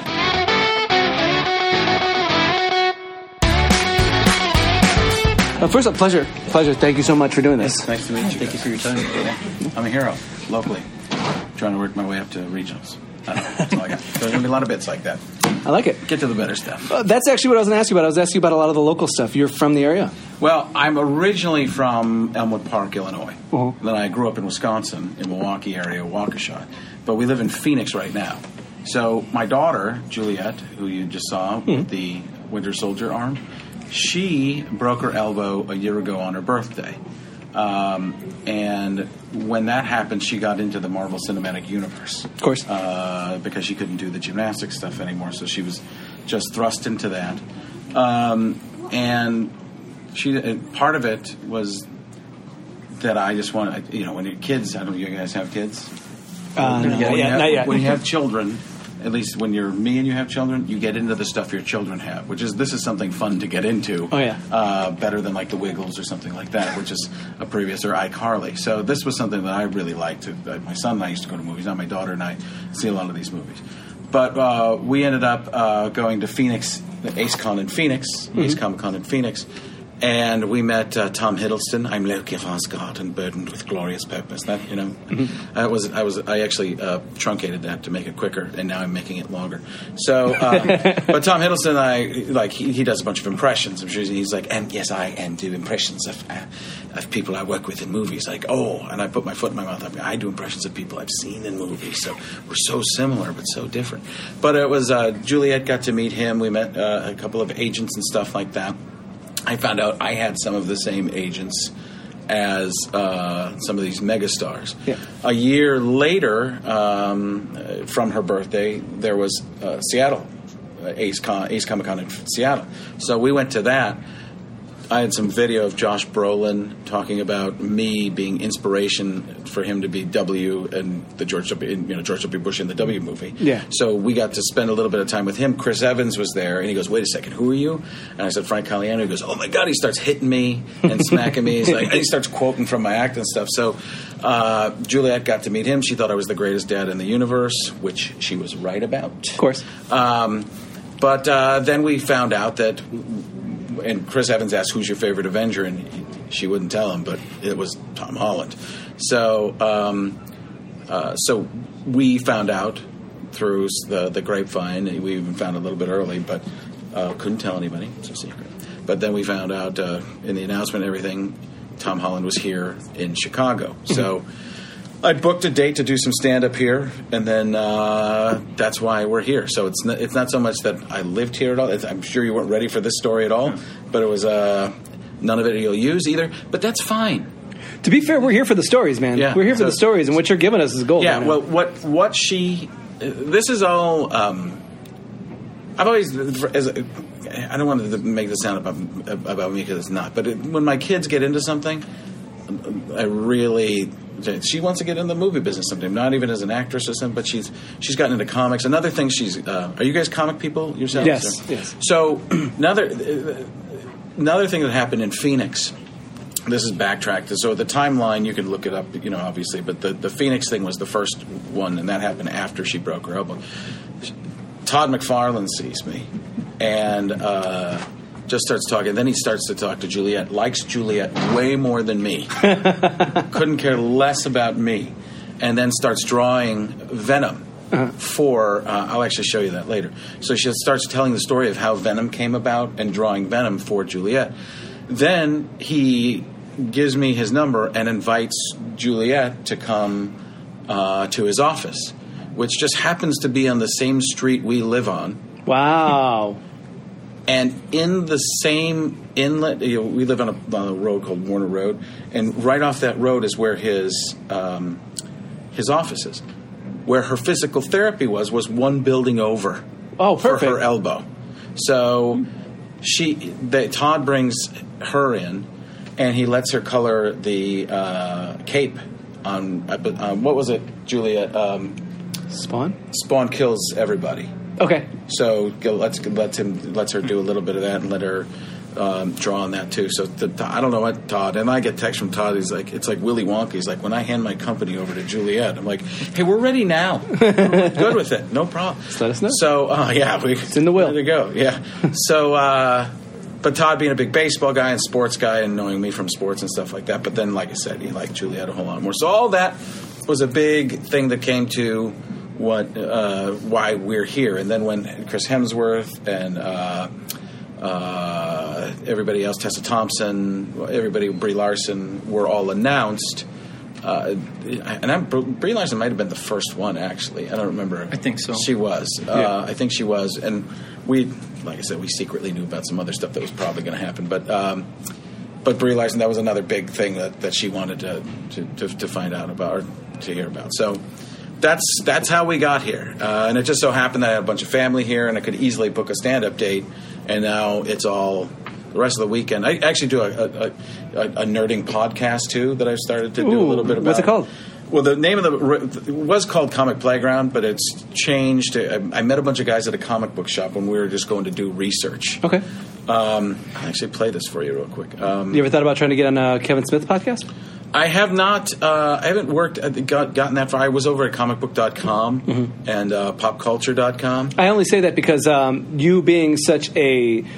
Uh, first, a pleasure. Pleasure. Thank you so much for doing this. Nice to meet you. Thank you for your time. I'm a hero, locally. Trying to work my way up to regionals. That's all I got. There's going to be a lot of bits like that. I like it. Get to the better stuff. Uh, that's actually what I was going to ask you about. I was asking you about a lot of the local stuff. You're from the area. Well, I'm originally from Elmwood Park, Illinois. Uh-huh. Then I grew up in Wisconsin, in Milwaukee area, Waukesha. But we live in Phoenix right now. So my daughter, Juliet, who you just saw Mm-hmm. with the Winter Soldier arm, she broke her elbow a year ago on her birthday. Um, and when that happened, she got into the Marvel Cinematic Universe. Of course. Uh, because she couldn't do the gymnastics stuff anymore, so she was just thrust into that. Um, and she uh, part of it was that I just want to, you know, when you're kids, I don't know, you guys have kids? Uh, no, When you not yet, have- not yet. When you have children, at least when you're me and you have children, you get into the stuff your children have, which is, this is something fun to get into. Oh, yeah. Uh, better than like the Wiggles or something like that, which is a previous, or iCarly. So this was something that I really liked. Uh, My son and I used to go to movies, not my daughter and I see a lot of these movies. But uh, we ended up uh, going to Phoenix, the AceCon in Phoenix, Mm-hmm. Ace Comic Con in Phoenix, And we met uh, Tom Hiddleston. I'm Loki of Asgard and burdened with glorious purpose. That you know, mm-hmm. I was I was I actually uh, truncated that to make it quicker, and now I'm making it longer. So, um, but Tom Hiddleston, I like he, he does a bunch of impressions. I'm sure he's like, and yes, I and do impressions of uh, of people I work with in movies. Like, oh, and I put my foot in my mouth. I, mean, I do impressions of people I've seen in movies. So we're so similar, but so different. But it was uh, Juliet got to meet him. We met uh, a couple of agents and stuff like that. I found out I had some of the same agents as uh, some of these megastars. Yeah. A year later, um, from her birthday, there was uh, Seattle, uh, Ace, Con- Ace Comic Con in Seattle. So we went to that. I had some video of Josh Brolin talking about me being inspiration for him to be W and the George W. You know George W. Bush in the W movie. Yeah. So we got to spend a little bit of time with him. Chris Evans was there, and he goes, "Wait a second, who are you?" And I said, "Frank Caliendo." He goes, "Oh my God!" He starts hitting me and smacking me. He's like, and he starts quoting from my act and stuff. So uh, Juliet got to meet him. She thought I was the greatest dad in the universe, which she was right about. Of course. Um, but uh, then we found out that. And Chris Evans asked, "Who's your favorite Avenger?" And she wouldn't tell him, but it was Tom Holland. So, um, uh, so we found out through the the grapevine. We even found a little bit early, but uh, couldn't tell anybody. It's a secret. But then we found out uh, in the announcement and everything, Tom Holland was here in Chicago. So I booked a date to do some stand-up here, and then uh, that's why we're here. So it's not, it's not so much that I lived here at all. It's, I'm sure you weren't ready for this story at all, but it was uh, none of it you'll use either. But that's fine. To be fair, we're here for the stories, man. Yeah, we're here for so, the stories, and what you're giving us is gold. Yeah, well, what what she... This is all... Um, I've always... As a, I don't want to make this sound about, about me because it's not, but it, when my kids get into something, I really... She wants to get in the movie business sometime, not even as an actress or something, but she's she's gotten into comics. Another thing, she's uh, are you guys comic people yourselves? Yes, or? yes. So another another thing that happened in Phoenix. This is backtracked. So the timeline, you can look it up, you know, obviously, but the, the Phoenix thing was the first one, and that happened after she broke her elbow. Todd McFarlane sees me, and uh, just starts talking. Then he starts to talk to Juliet, likes Juliet way more than me. Couldn't care less about me. And then starts drawing Venom uh-huh. for, uh, I'll actually show you that later. So she starts telling the story of how Venom came about and drawing Venom for Juliet. Then he gives me his number and invites Juliet to come uh, to his office, which just happens to be on the same street we live on. Wow. And in the same inlet, you know, we live on a, on a road called Warner Road, and right off that road is where his um, his office is. Where her physical therapy was was one building over. Oh, perfect. For her elbow. So she, they, Todd brings her in, and he lets her color the uh, cape on uh, what was it, Juliet? Um, Spawn. Spawn kills everybody. Okay. So let's lets him lets her do a little bit of that and let her um, draw on that too. So the, I don't know what Todd, and I get text from Todd. He's like, it's like Willy Wonka. He's like, when I hand my company over to Juliet, I'm like, hey, we're ready now. We're good with it, no problem. Just let us know. So uh, yeah, we, it's in the will. There you go. Yeah. So, uh, but Todd being a big baseball guy and sports guy and knowing me from sports and stuff like that. But then, like I said, he liked Juliet a whole lot more. So all that was a big thing that came to. What uh, why we're here, and then when Chris Hemsworth and uh, uh, everybody else, Tessa Thompson, everybody, Brie Larson, were all announced. Uh, and I'm, Brie Larson might have been the first one, actually. I don't remember. I think so. She was. Yeah. Uh, I think she was, and we, like I said, we secretly knew about some other stuff that was probably going to happen, but. Um, But Brie Larson, that was another big thing that, that she wanted to, to, to, to find out about or to hear about. So. That's that's how we got here, uh, and it just so happened that I had a bunch of family here, and I could easily book a stand-up date. And now it's all the rest of the weekend. I actually do a, a, a, a nerding podcast too that I've started to do Ooh, a little bit about. What's it called? Well, the name of the it was called Comic Playground, but it's changed. I, I met a bunch of guys at a comic book shop when we were just going to do research. Okay. Um, I'll actually play this for you real quick. Um, you ever thought about trying to get on uh, Kevin Smith's podcast? I have not. Uh, I haven't worked. Got, gotten that far. I was over at comic book dot com mm-hmm. and uh, pop culture dot com. I only say that because um, you being such a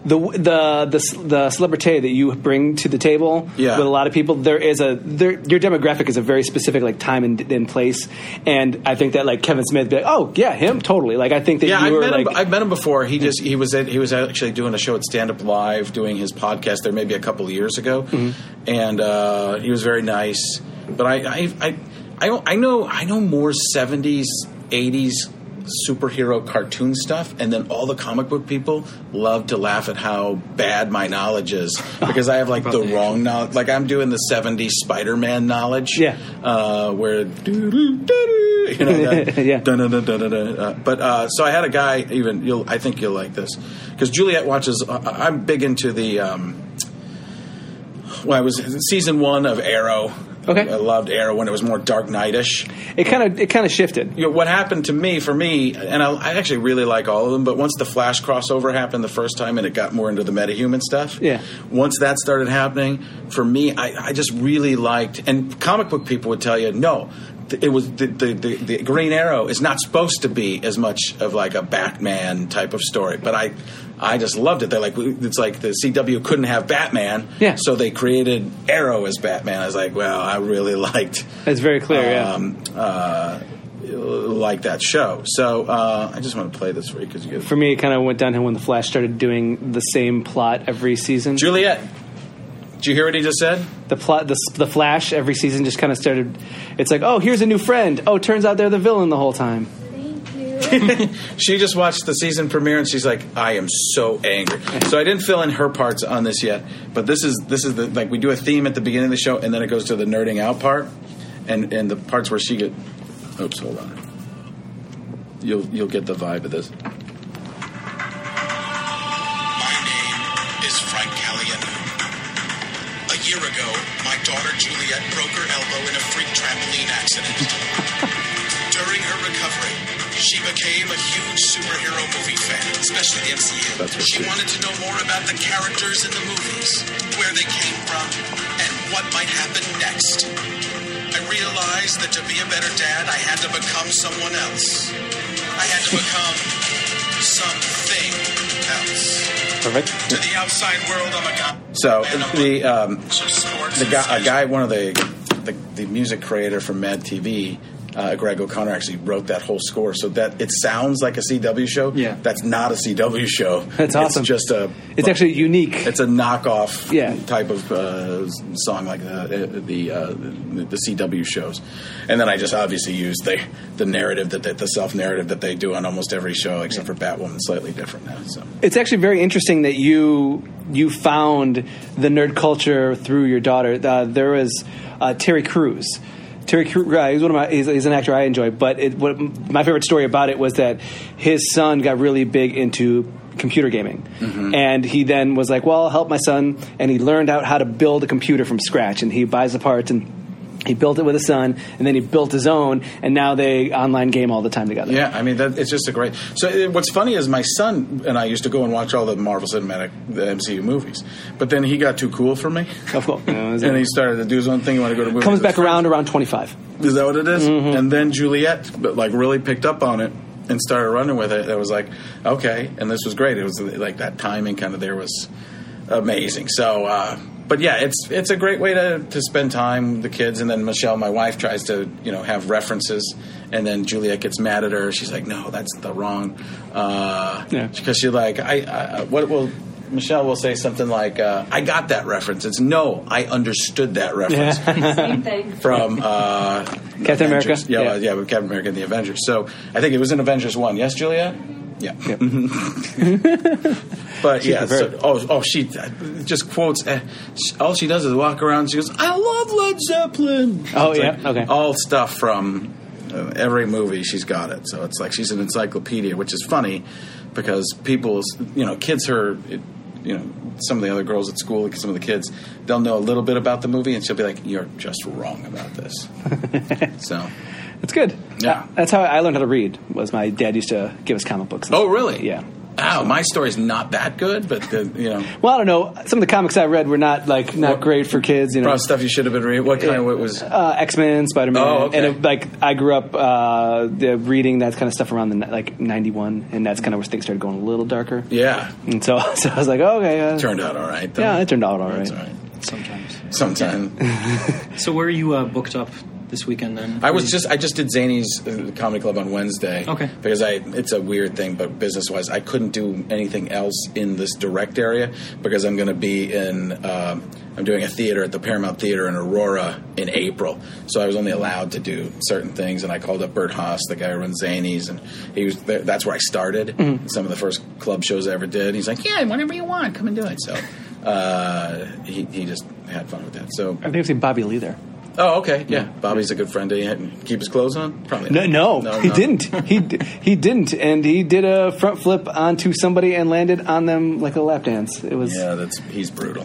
the the the the celebrity that you bring to the table Yeah. with a lot of people, there is a there, your demographic is a very specific like time and, and place, and I think that like Kevin Smith, be like, oh yeah, him totally. Like I think that Yeah, you I've were met, like him, I've met him before. He just he was at, he was actually doing a show at Stand Up Live, doing his podcast there maybe a couple of years ago, and uh, he was very nice. But I I I I, I know I know more seventies, eighties superhero cartoon stuff, and then all the comic book people love to laugh at how bad my knowledge is because I have like the wrong knowledge. Like I'm doing the seventies Spider-Man knowledge, Yeah. uh, where doo-doo-doo-doo, you know that, Yeah. dun-dun-dun-dun-dun. Uh, but uh, so I had a guy. Even you'll, I think you'll like this because Juliet watches. Uh, I'm big into the. Um, well, I was season one of Arrow. Okay. I loved Arrow when it was more Dark Knight-ish. it kind of it kind of shifted. You know, what happened to me, for me, and I, I actually really like all of them, but once the Flash crossover happened the first time and it got more into the metahuman stuff, Yeah. once that started happening, for me, I, I just really liked, and comic book people would tell you, no, it was the, the, the, the Green Arrow is not supposed to be as much of like a Batman type of story, but I I just loved it. They're like, it's like the C W couldn't have Batman, Yeah. so they created Arrow as Batman. I was like, well, I really liked It's very clear. um, uh, like that show. So uh, I just want to play this for you because you yeah. For me, it kind of went downhill when the Flash started doing the same plot every season. Juliet, did you hear what he just said? The plot, the the Flash every season just kind of started. It's like, oh, here's a new friend. Oh, turns out they're the villain the whole time. She just watched the season premiere and she's like, I am so angry. So I didn't fill in her parts on this yet, but this is this is the like we do a theme at the beginning of the show and then it goes to the nerding out part, and and the parts where she get. Oops, hold on. You'll you'll get the vibe of this. My name is Frank Caliendo. A year ago, my daughter Juliet broke her elbow in a freak trampoline accident. During her recovery, she became a huge superhero movie fan, especially the M C U. That's what She she- wanted to know more about the characters in the movies, where they came from, and what might happen next. I realized that to be a better dad, I had to become someone else. I had to become something else. Perfect. To the outside world, I'm a guy. So the um, So sports the and guy, a such. guy, one of the, the the music creator from Mad T V, uh, Greg O'Connor, actually wrote that whole score. So that it sounds like a C W show. Yeah. That's not a C W show. That's awesome. It's just a. It's actually unique. It's a knockoff Yeah. type of uh, song like the the, uh, the the C W shows, and then I just obviously use the the narrative that they, the self narrative that they do on almost every show except for Batwoman, slightly different now. So It's actually very interesting that you you found the nerd culture through your daughter. Uh, there was uh, Terry Crews. Terry Crews, uh, he's one of my. He's, he's an actor I enjoy, but it, what, my favorite story about it was that his son got really big into computer gaming, Mm-hmm. and he then was like, "Well, I'll help my son," and he learned out how to build a computer from scratch, and he buys the parts and. He built it with his son, and then he built his own, and now they online game all the time together. yeah, I mean that, it's just a great. So it, what's funny is my son and I used to go and watch all the Marvel Cinematic, the M C U movies, but then he got too cool for me, Of course. You know, and he started to do his own thing. He wanted to go to movies. comes with back his around around twenty-five. friends. Is that what it is? And then Juliet, but like really picked up on it and started running with it. It was like, okay, and this was great. It was like that timing kind of there was amazing. So. uh But yeah, it's it's a great way to, to spend time with the kids. And then Michelle, my wife, tries to you know have references, and then Juliet gets mad at her. She's like, "No, that's the wrong." Uh, Yeah. Because she's like, "I, I what will." Michelle will say something like, uh, "I got that reference." It's no, I understood that reference Same thing. from uh, Captain America? Avengers. Yeah, Yeah. yeah, yeah, with Captain America and the Avengers. So I think it was in Avengers one. Yes, Juliet. Yeah. But yeah, so, oh, oh, she just quotes. Uh, all she does is walk around. And she goes, "I love Led Zeppelin." Oh, It's yeah? like Okay. all stuff from uh, every movie. She's got it. So it's like she's an encyclopedia, which is funny because people, you know, kids her. It, you know, some of the other girls at school, some of the kids, they'll know a little bit about the movie, and she'll be like, "You're just wrong about this." So. It's good. Yeah. Uh, that's how I learned how to read. Was my dad used to give us comic books. and Oh, stuff. really? Yeah. Oh, my story's not that good, but the, you know, Well, I don't know. Some of the comics I read were not like not What- great for kids. You know, probably stuff you should have been reading. What kind of what was? uh, X Men, Spider Man, Oh, okay. and it, like I grew up uh, the, reading that kind of stuff around the like ninety-one, and that's kind of where things started going a little darker. Yeah, And so, so I was like, oh, okay, uh, turned out all right. Though. yeah, it turned out all right. That's all right. Sometimes. Sometime. So where are you uh, booked up this weekend then? I was just I just did Zany's uh, Comedy Club on Wednesday. Okay. Because I it's a weird thing, but business wise, I couldn't do anything else in this direct area because I'm going to be in. Um, I'm doing a theater at the Paramount Theater in Aurora in April, so I was only allowed to do certain things. And I called up Bert Haas, the guy who runs Zany's, and he was there, that's where I started. Mm-hmm. Some of the first club shows I ever did. He's like, "Yeah, whenever you want, come and do it." So uh, he he just had fun with that. So I think I've seen Bobby Lee there. oh, okay, yeah. Bobby's a good friend. Did he have- keep his clothes on? Probably No, not. no, he no. didn't. He d- he didn't, and he did a front flip onto somebody and landed on them like a lap dance. It was Yeah, that's he's brutal.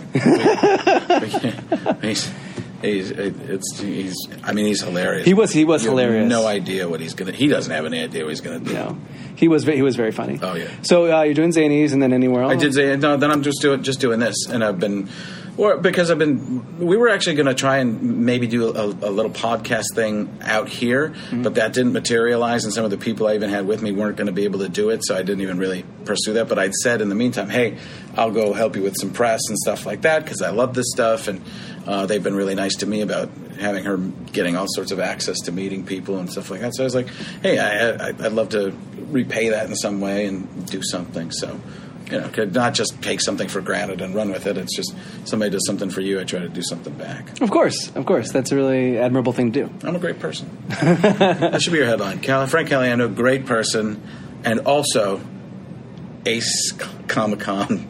he's, he's, it's, he's, I mean, he's hilarious. He was- he was You have hilarious. No idea what he's gonna. He doesn't have any idea what he's gonna do. no, he was ve- he was very funny. Oh, yeah. So uh, you're doing Zanies, and then anywhere else? I did say no. Then I'm just doing just doing this, and I've been, or because I've been. We were actually going to try and maybe do a, a little podcast thing out here, Mm-hmm. but that didn't materialize, and some of the people I even had with me weren't going to be able to do it, so I didn't even really pursue that. But I'd said in the meantime, hey, I'll go help you with some press and stuff like that because I love this stuff, and uh, they've been really nice to me about having her getting all sorts of access to meeting people and stuff like that. So I was like, hey, I, I, I'd love to repay that in some way and do something. So. You know, could not just take something for granted and run with it. It's just somebody does something for you, I try to do something back. Of course, of course. That's a really admirable thing to do. I'm a great person. That should be your headline. Cal- Frank Caliendo, great person, and also Ace Comic Con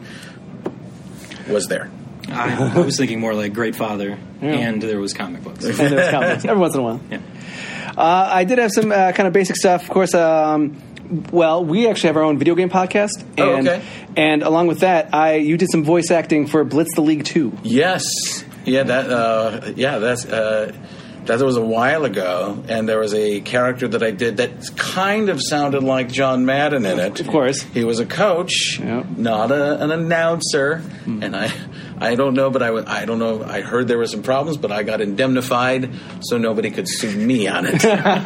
was there. I, I was thinking more like Great Father, and there was comic books. And there was comics every once in a while. Yeah. Uh, I did have some uh, kind of basic stuff. Of course, um, well, we actually have our own video game podcast. And, Oh, okay. And along with that, I you did some voice acting for Blitz the League two. Yes, yeah, that, uh, yeah, that's uh, that was a while ago, and there was a character that I did that kind of sounded like John Madden in it. Of course. He was a coach, Yep. not a, an announcer, and I, I don't know, but I, w- I don't know. I heard there were some problems, but I got indemnified, so nobody could sue me on it.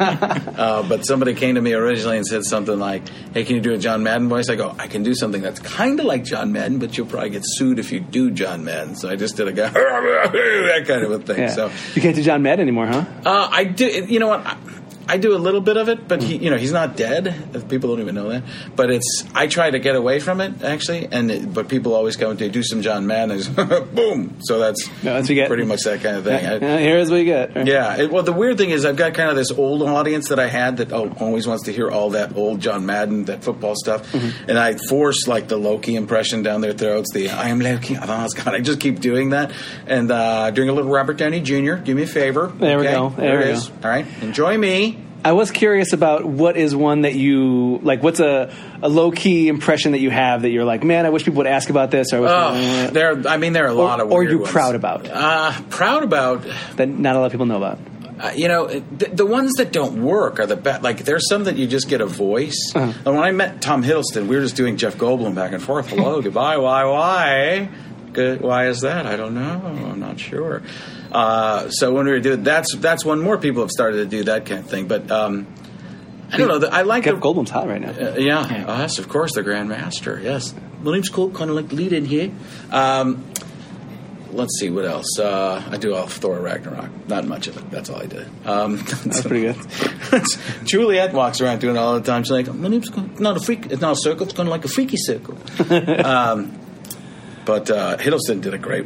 uh, but somebody came to me originally and said something like, "Hey, can you do a John Madden voice?" I go, "I can do something that's kind of like John Madden, but you'll probably get sued if you do John Madden." So I just did a guy that kind of a thing. Yeah. So You can't do John Madden anymore, huh? uh, I do. You know what? I, I do a little bit of it, but he, you know, he's not dead. People don't even know that. But it's. I try to get away from it actually, and it, but people always go and they do some John Madden, and it's boom. So that's, No, that's what you get. pretty much that kind of thing. I- Yeah, here's what you get. right? yeah. It, well, the weird thing is, I've got kind of this old audience that I had that oh, always wants to hear all that old John Madden, that football stuff, Mm-hmm. and I force like the Loki impression down their throats. The I am Loki. Oh God, I just keep doing that, and uh, doing a little Robert Downey Junior Do me a favor. There we okay? go. There it we is. go. All right. Enjoy me. I was curious about what is one that you like. What's a, a low key impression that you have that you're like, man, I wish people would ask about this, or I wish Oh, there. I mean, there are a lot or, of. or weird you ones. proud about Uh, proud about. that not a lot of people know about. Uh, you know, the, the ones that don't work are the best. Like, there's some that you just get a voice. Uh-huh. And when I met Tom Hiddleston, we were just doing Jeff Goldblum back and forth. Hello, goodbye, why, why? Good, why is that? I don't know. I'm not sure. Uh, so when we were doing that's that's when more people have started to do that kind of thing. But um, I don't know. the- I like Jeff the, Goldblum's hot right now. uh, yeah, uh, yes, of course, the Grand Master. Yes, my name's Cole, kind of like the lead in here. Um, let's see what else. Uh, I do all of Thor Ragnarok. Not much of it. That's all I did. Um, That's pretty good. Juliet walks around doing it all the time. She's like, my name's not a freak. It's not a circle. It's kind of like a freaky circle. um, but uh, Hiddleston did a great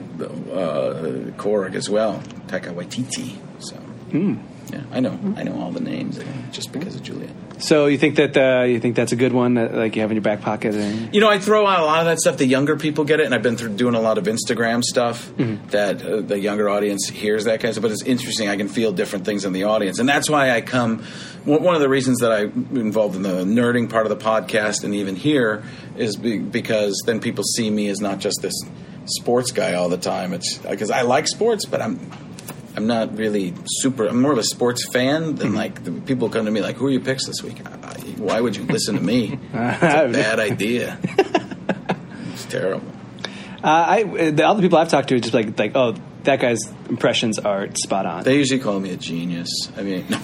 uh, Korg as well. Taika Waititi. So Mm. yeah, I know. I know all the names just because of Juliet. So you think that uh, you think that's a good one that like you have in your back pocket? And You know, I throw out a lot of that stuff. The younger people get it, and I've been through doing a lot of Instagram stuff that uh, the younger audience hears that kind of stuff. But it's interesting. I can feel different things in the audience, and that's why I come. One one of the reasons that I'm involved in the nerding part of the podcast, and even here, is be, because then people see me as not just this sports guy all the time. It's because I like sports, but I'm. I'm not really super. I'm more of a sports fan than like the people come to me like, "Who are your picks this week?" I, why would you listen to me? It's a bad idea. It's terrible. Uh, I the other people I've talked to are just like like oh that guy's impressions are spot on. They usually call me a genius. I mean, no.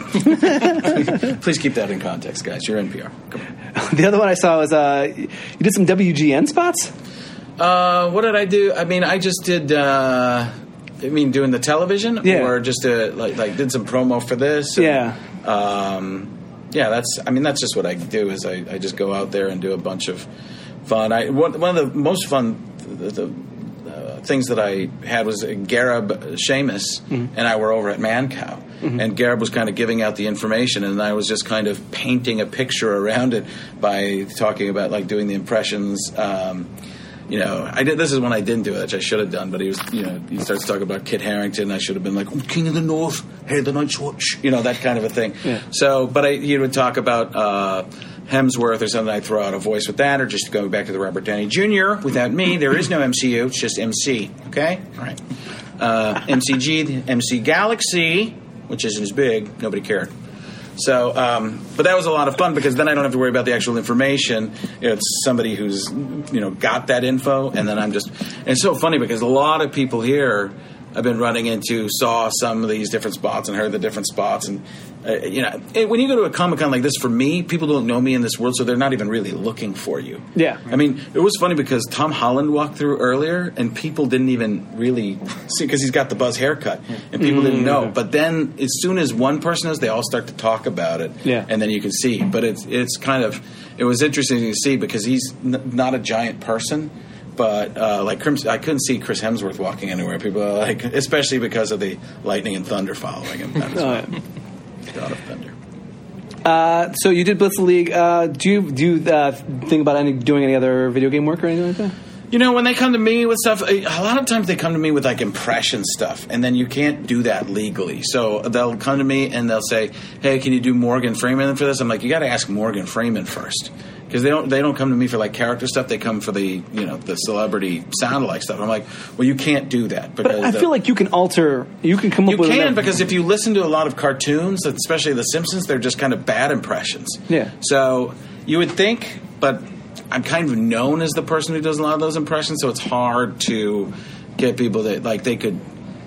Please keep that in context, guys. You're N P R. Come on. The other one I saw was uh, you did some W G N spots. Uh, what did I do? I mean, I just did. Uh, I mean, doing the television, yeah. or just uh, like like did some promo for this. And, yeah. Um, yeah, that's. I mean, that's just what I do. Is I, I just go out there and do a bunch of fun. I one, one of the most fun the, the uh, things that I had was Gareb Seamus mm-hmm. and I were over at Mancow, mm-hmm. and Gareb was kind of giving out the information, and I was just kind of painting a picture around it by talking about like doing the impressions. Um, You know, I did. This is when I didn't do it, which I should have done. But he was, you know, he starts talking about Kit Harington. I should have been like, oh, King of the North, hey, the Night's Watch, you know, that kind of a thing. Yeah. So, but I, he would talk about uh, Hemsworth or something. I'd throw out a voice with that, or just going back to the Robert Downey Junior Without me, there is no M C U. It's just M C. Okay, all right. Uh, M C G, M C Galaxy, which isn't as big. Nobody cared. So, um, but that was a lot of fun because then I don't have to worry about the actual information. You know, it's somebody who's, you know, got that info, and then I'm just. And it's so funny because a lot of people here I've been running into saw some of these different spots and heard the different spots, and uh, you know, when you go to a Comic-Con like this, for me, people don't know me in this world, so they're not even really looking for you. Yeah, I mean, it was funny because Tom Holland walked through earlier, and people didn't even really see because he's got the buzz haircut, and people mm-hmm. didn't know. But then, as soon as one person does, they all start to talk about it, yeah. and then you can see. But it's it's kind of it was interesting to see because he's n- not a giant person. But uh, like Crimson, I couldn't see Chris Hemsworth walking anywhere. People are like, especially because of the lightning and thunder following him. That oh, yeah. God of thunder. Uh, so you did Blitz the League. Uh, do you do you uh, think about any doing any other video game work or anything like that? You know, when they come to me with stuff, a lot of times they come to me with like impression stuff, and then you can't do that legally. So they'll come to me and they'll say, "Hey, can you do Morgan Freeman for this?" I'm like, "You got to ask Morgan Freeman first." Because they don't, they don't come to me for like character stuff. They come for the, you know, the celebrity sound-alike stuff. I'm like, well, you can't do that. Because but I feel the, like you can alter. You can come up you with. You can enough. Because if you listen to a lot of cartoons, especially The Simpsons, they're just kind of bad impressions. Yeah. So you would think, but I'm kind of known as the person who does a lot of those impressions, so it's hard to get people that like they could.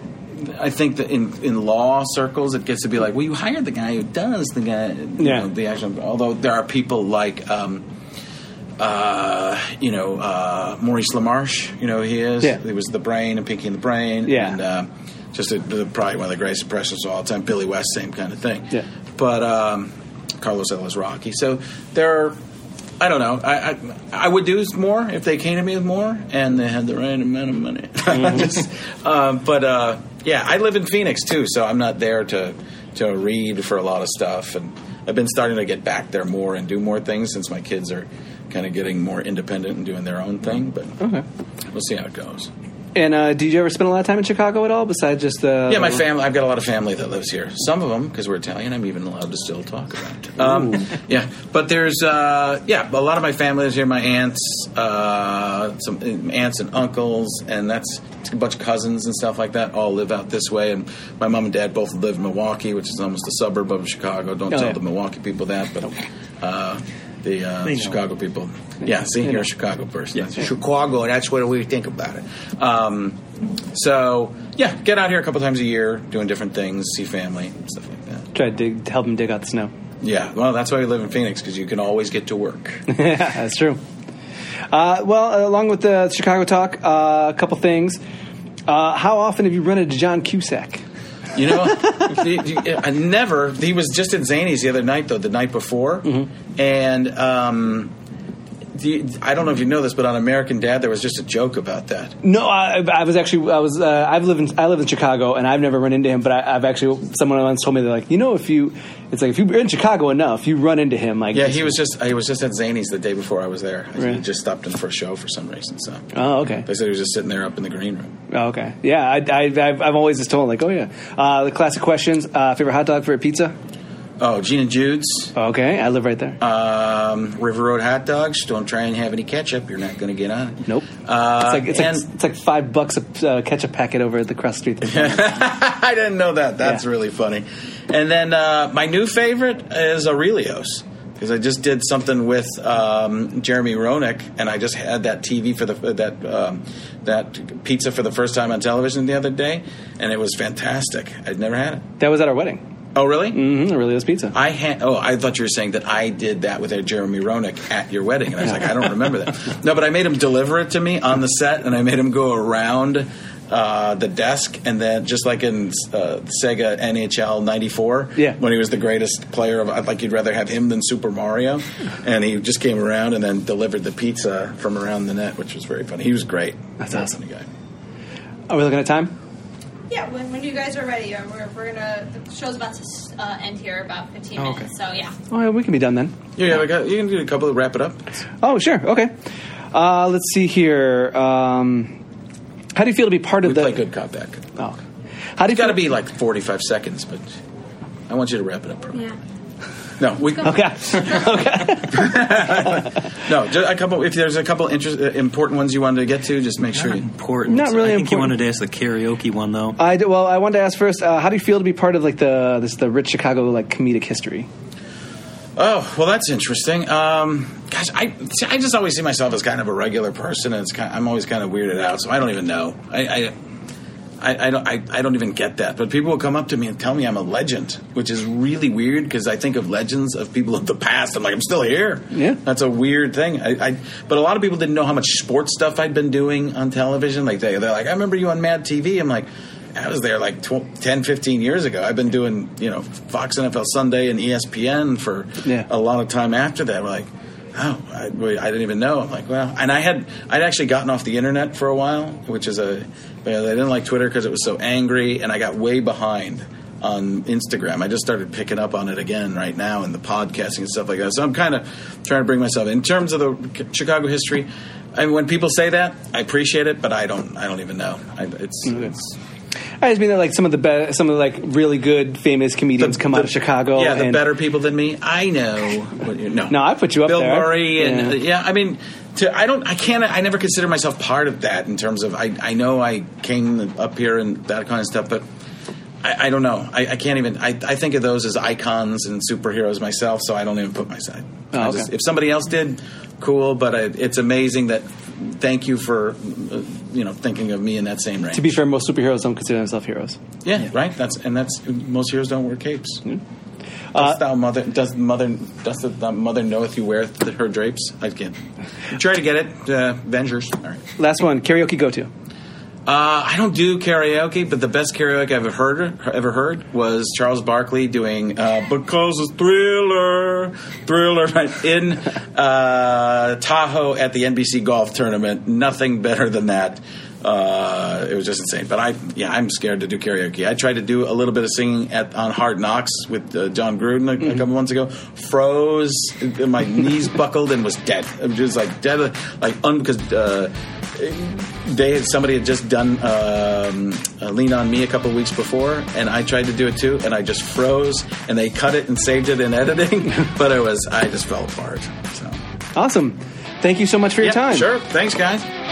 I think that in, in law circles, it gets to be like, well, you hired the guy who does the guy, you yeah. know, the action. Although there are people like. Um, Uh, you know, uh, Maurice LaMarche, you know who he is? Yeah. He was the Brain and Pinky and the Brain. Yeah. And uh, just a, the, probably one of the greatest impressions of all time. Billy West, same kind of thing. Yeah. But um, Carlos Ellis Rocky. So there are, I don't know. I, I I would do more if they came to me with more and they had the right amount of money. Mm-hmm. just, um, but uh, yeah, I live in Phoenix too, so I'm not there to, to read for a lot of stuff. And I've been starting to get back there more and do more things since my kids are kind of getting more independent and doing their own thing, but okay. We'll see how it goes. And uh, did you ever spend a lot of time in Chicago at all, besides just the... Yeah, my family. I've got a lot of family that lives here. Some of them, because we're Italian, I'm even allowed to still talk about. Um, yeah, but there's, uh, yeah, a lot of my family lives here. My aunts, uh, some aunts and uncles, and that's a bunch of cousins and stuff like that all live out this way. And my mom and dad both live in Milwaukee, which is almost a suburb of Chicago. Don't oh, tell yeah. the Milwaukee people that, but... Uh, The uh, Chicago people. Yeah, see, you're a Chicago person. Yeah. Chicago, that's what we think about it. Um, so, yeah, get out here a couple times a year, doing different things, see family, stuff like that. Try to dig, help them dig out the snow. Yeah, well, that's why we live in Phoenix, because you can always get to work. Yeah, that's true. Uh, well, uh, along with the Chicago talk, uh, a couple things. Uh, how often have you run into John Cusack? You know, I never. He was just at Zany's the other night, though, the night before. Mm-hmm. And um, the, I don't know if you know this, but on American Dad, there was just a joke about that. No, I, I was actually, I was, uh, I've lived in, I live in Chicago, and I've never run into him. But I, I've actually, someone once told me, they're like, you know, if you, it's like if you're in Chicago enough, you run into him. Like, yeah, he was just, he was just at Zany's the day before I was there. Really? He just stopped in for a show for some reason. So, oh, okay. They said he was just sitting there up in the green room. Oh, okay, yeah, I, I, I've, I've always just told him, like, oh yeah, uh, the classic questions: uh, favorite hot dog, favorite pizza. Oh, Gene and Jude's. Okay, I live right there. Um, River Road hot dogs. Don't try and have any ketchup. You're not going to get on it. Nope. Uh, it's like it's, and, like it's like five bucks a uh, ketchup packet over at the cross street. I didn't know that. That's yeah. really funny. And then uh, my new favorite is Aurelio's. Because I just did something with um, Jeremy Roenick, and I just had that T V for the that um, that pizza for the first time on television the other day, and it was fantastic. I'd never had it. That was at our wedding. Oh, really? Mm-hmm. Aurelio's Pizza. I had. Oh, I thought you were saying that I did that with Jeremy Roenick at your wedding, and I was like, I don't remember that. No, but I made him deliver it to me on the set, and I made him go around uh, the desk, and then just like in uh, Sega N H L ninety-four, yeah. when he was the greatest player of, like you'd rather have him than Super Mario, and he just came around and then delivered the pizza from around the net, which was very funny. He was great. That's awesome. Guy. Are we looking at time? Yeah, when, when you guys are ready, uh, we're, we're gonna. The show's about to uh, end here about fifteen oh, minutes. Okay. So yeah. Oh, yeah, we can be done then. Yeah, yeah, we got, you can do a couple to wrap it up. Oh, sure. Okay. Uh, let's see here. Um, how do you feel to be part of we the? Play good cop, bad cop. Oh, how do you? Got to be like forty-five seconds, but I want you to wrap it up. Bro. Yeah. No, we okay. okay. No, just a couple. If there's a couple interest, uh, important ones you wanted to get to, just make Not sure. You, important. Not really I think important. you wanted to ask the karaoke one though. I do, well, I wanted to ask first. Uh, how do you feel to be part of like the this the rich Chicago like comedic history? Oh, well, that's interesting. Um, gosh, I I just always see myself as kind of a regular person, and it's kind of, I'm always kind of weirded out. So I don't even know. I. I I, I don't. I, I don't even get that. But people will come up to me and tell me I'm a legend, which is really weird because I think of legends of people of the past. I'm like, I'm still here. Yeah, that's a weird thing. I, I but a lot of people didn't know how much sports stuff I'd been doing on television. Like they, they're like, I remember you on Mad T V. I'm like, I was there like ten, fifteen years ago. I've been doing you know Fox N F L Sunday and E S P N for yeah. a lot of time after that. We're like. Oh, I, I didn't even know. I'm like, well, and I had I'd actually gotten off the internet for a while, which is a I didn't like Twitter because it was so angry, and I got way behind on Instagram. I just started picking up on it again right now in the podcasting and stuff like that. So I'm kind of trying to bring myself in terms of the Chicago history. I mean, when people say that, I appreciate it, but I don't. I don't even know. I, it's mm-hmm. it's. I just mean that like some of the be- some of the like really good famous comedians the, come the, out of Chicago. Yeah, the and better people than me. I know. No, no, I put you up Bill there. Bill Murray and yeah. Uh, yeah, I mean, to, I don't, I can't, I never consider myself part of that in terms of I, I know I came up here and that kind of stuff, but I, I don't know. I, I can't even. I, I think of those as icons and superheroes myself, so I don't even put myself. Oh, okay. Just, if somebody else did, cool. But I, it's amazing that. Thank you for, uh, you know, thinking of me in that same range. To be fair, most superheroes don't consider themselves heroes. Yeah, yeah. right. That's and that's most heroes don't wear capes. Mm-hmm. Does thou mother does mother does the mother knoweth you wear the, her drapes? I can't. Try to get it, uh, Avengers. All right. Last one, karaoke go to. Uh, I don't do karaoke, but the best karaoke I've ever heard ever heard was Charles Barkley doing uh, "Because It's Thriller, Thriller" right, in uh, Tahoe at the N B C golf tournament. Nothing better than that. Uh, it was just insane. But I, yeah, I'm scared to do karaoke. I tried to do a little bit of singing at on Hard Knocks with uh, John Gruden a, mm-hmm. a couple months ago. Froze, my knees buckled, and was dead. It was just like dead, like un because. Uh, They had, somebody had just done um, uh, Lean On Me a couple of weeks before, and I tried to do it too, and I just froze, and they cut it and saved it in editing, but it was, I just fell apart. So. Awesome. Thank you so much for your yeah, time. Sure. Thanks, guys.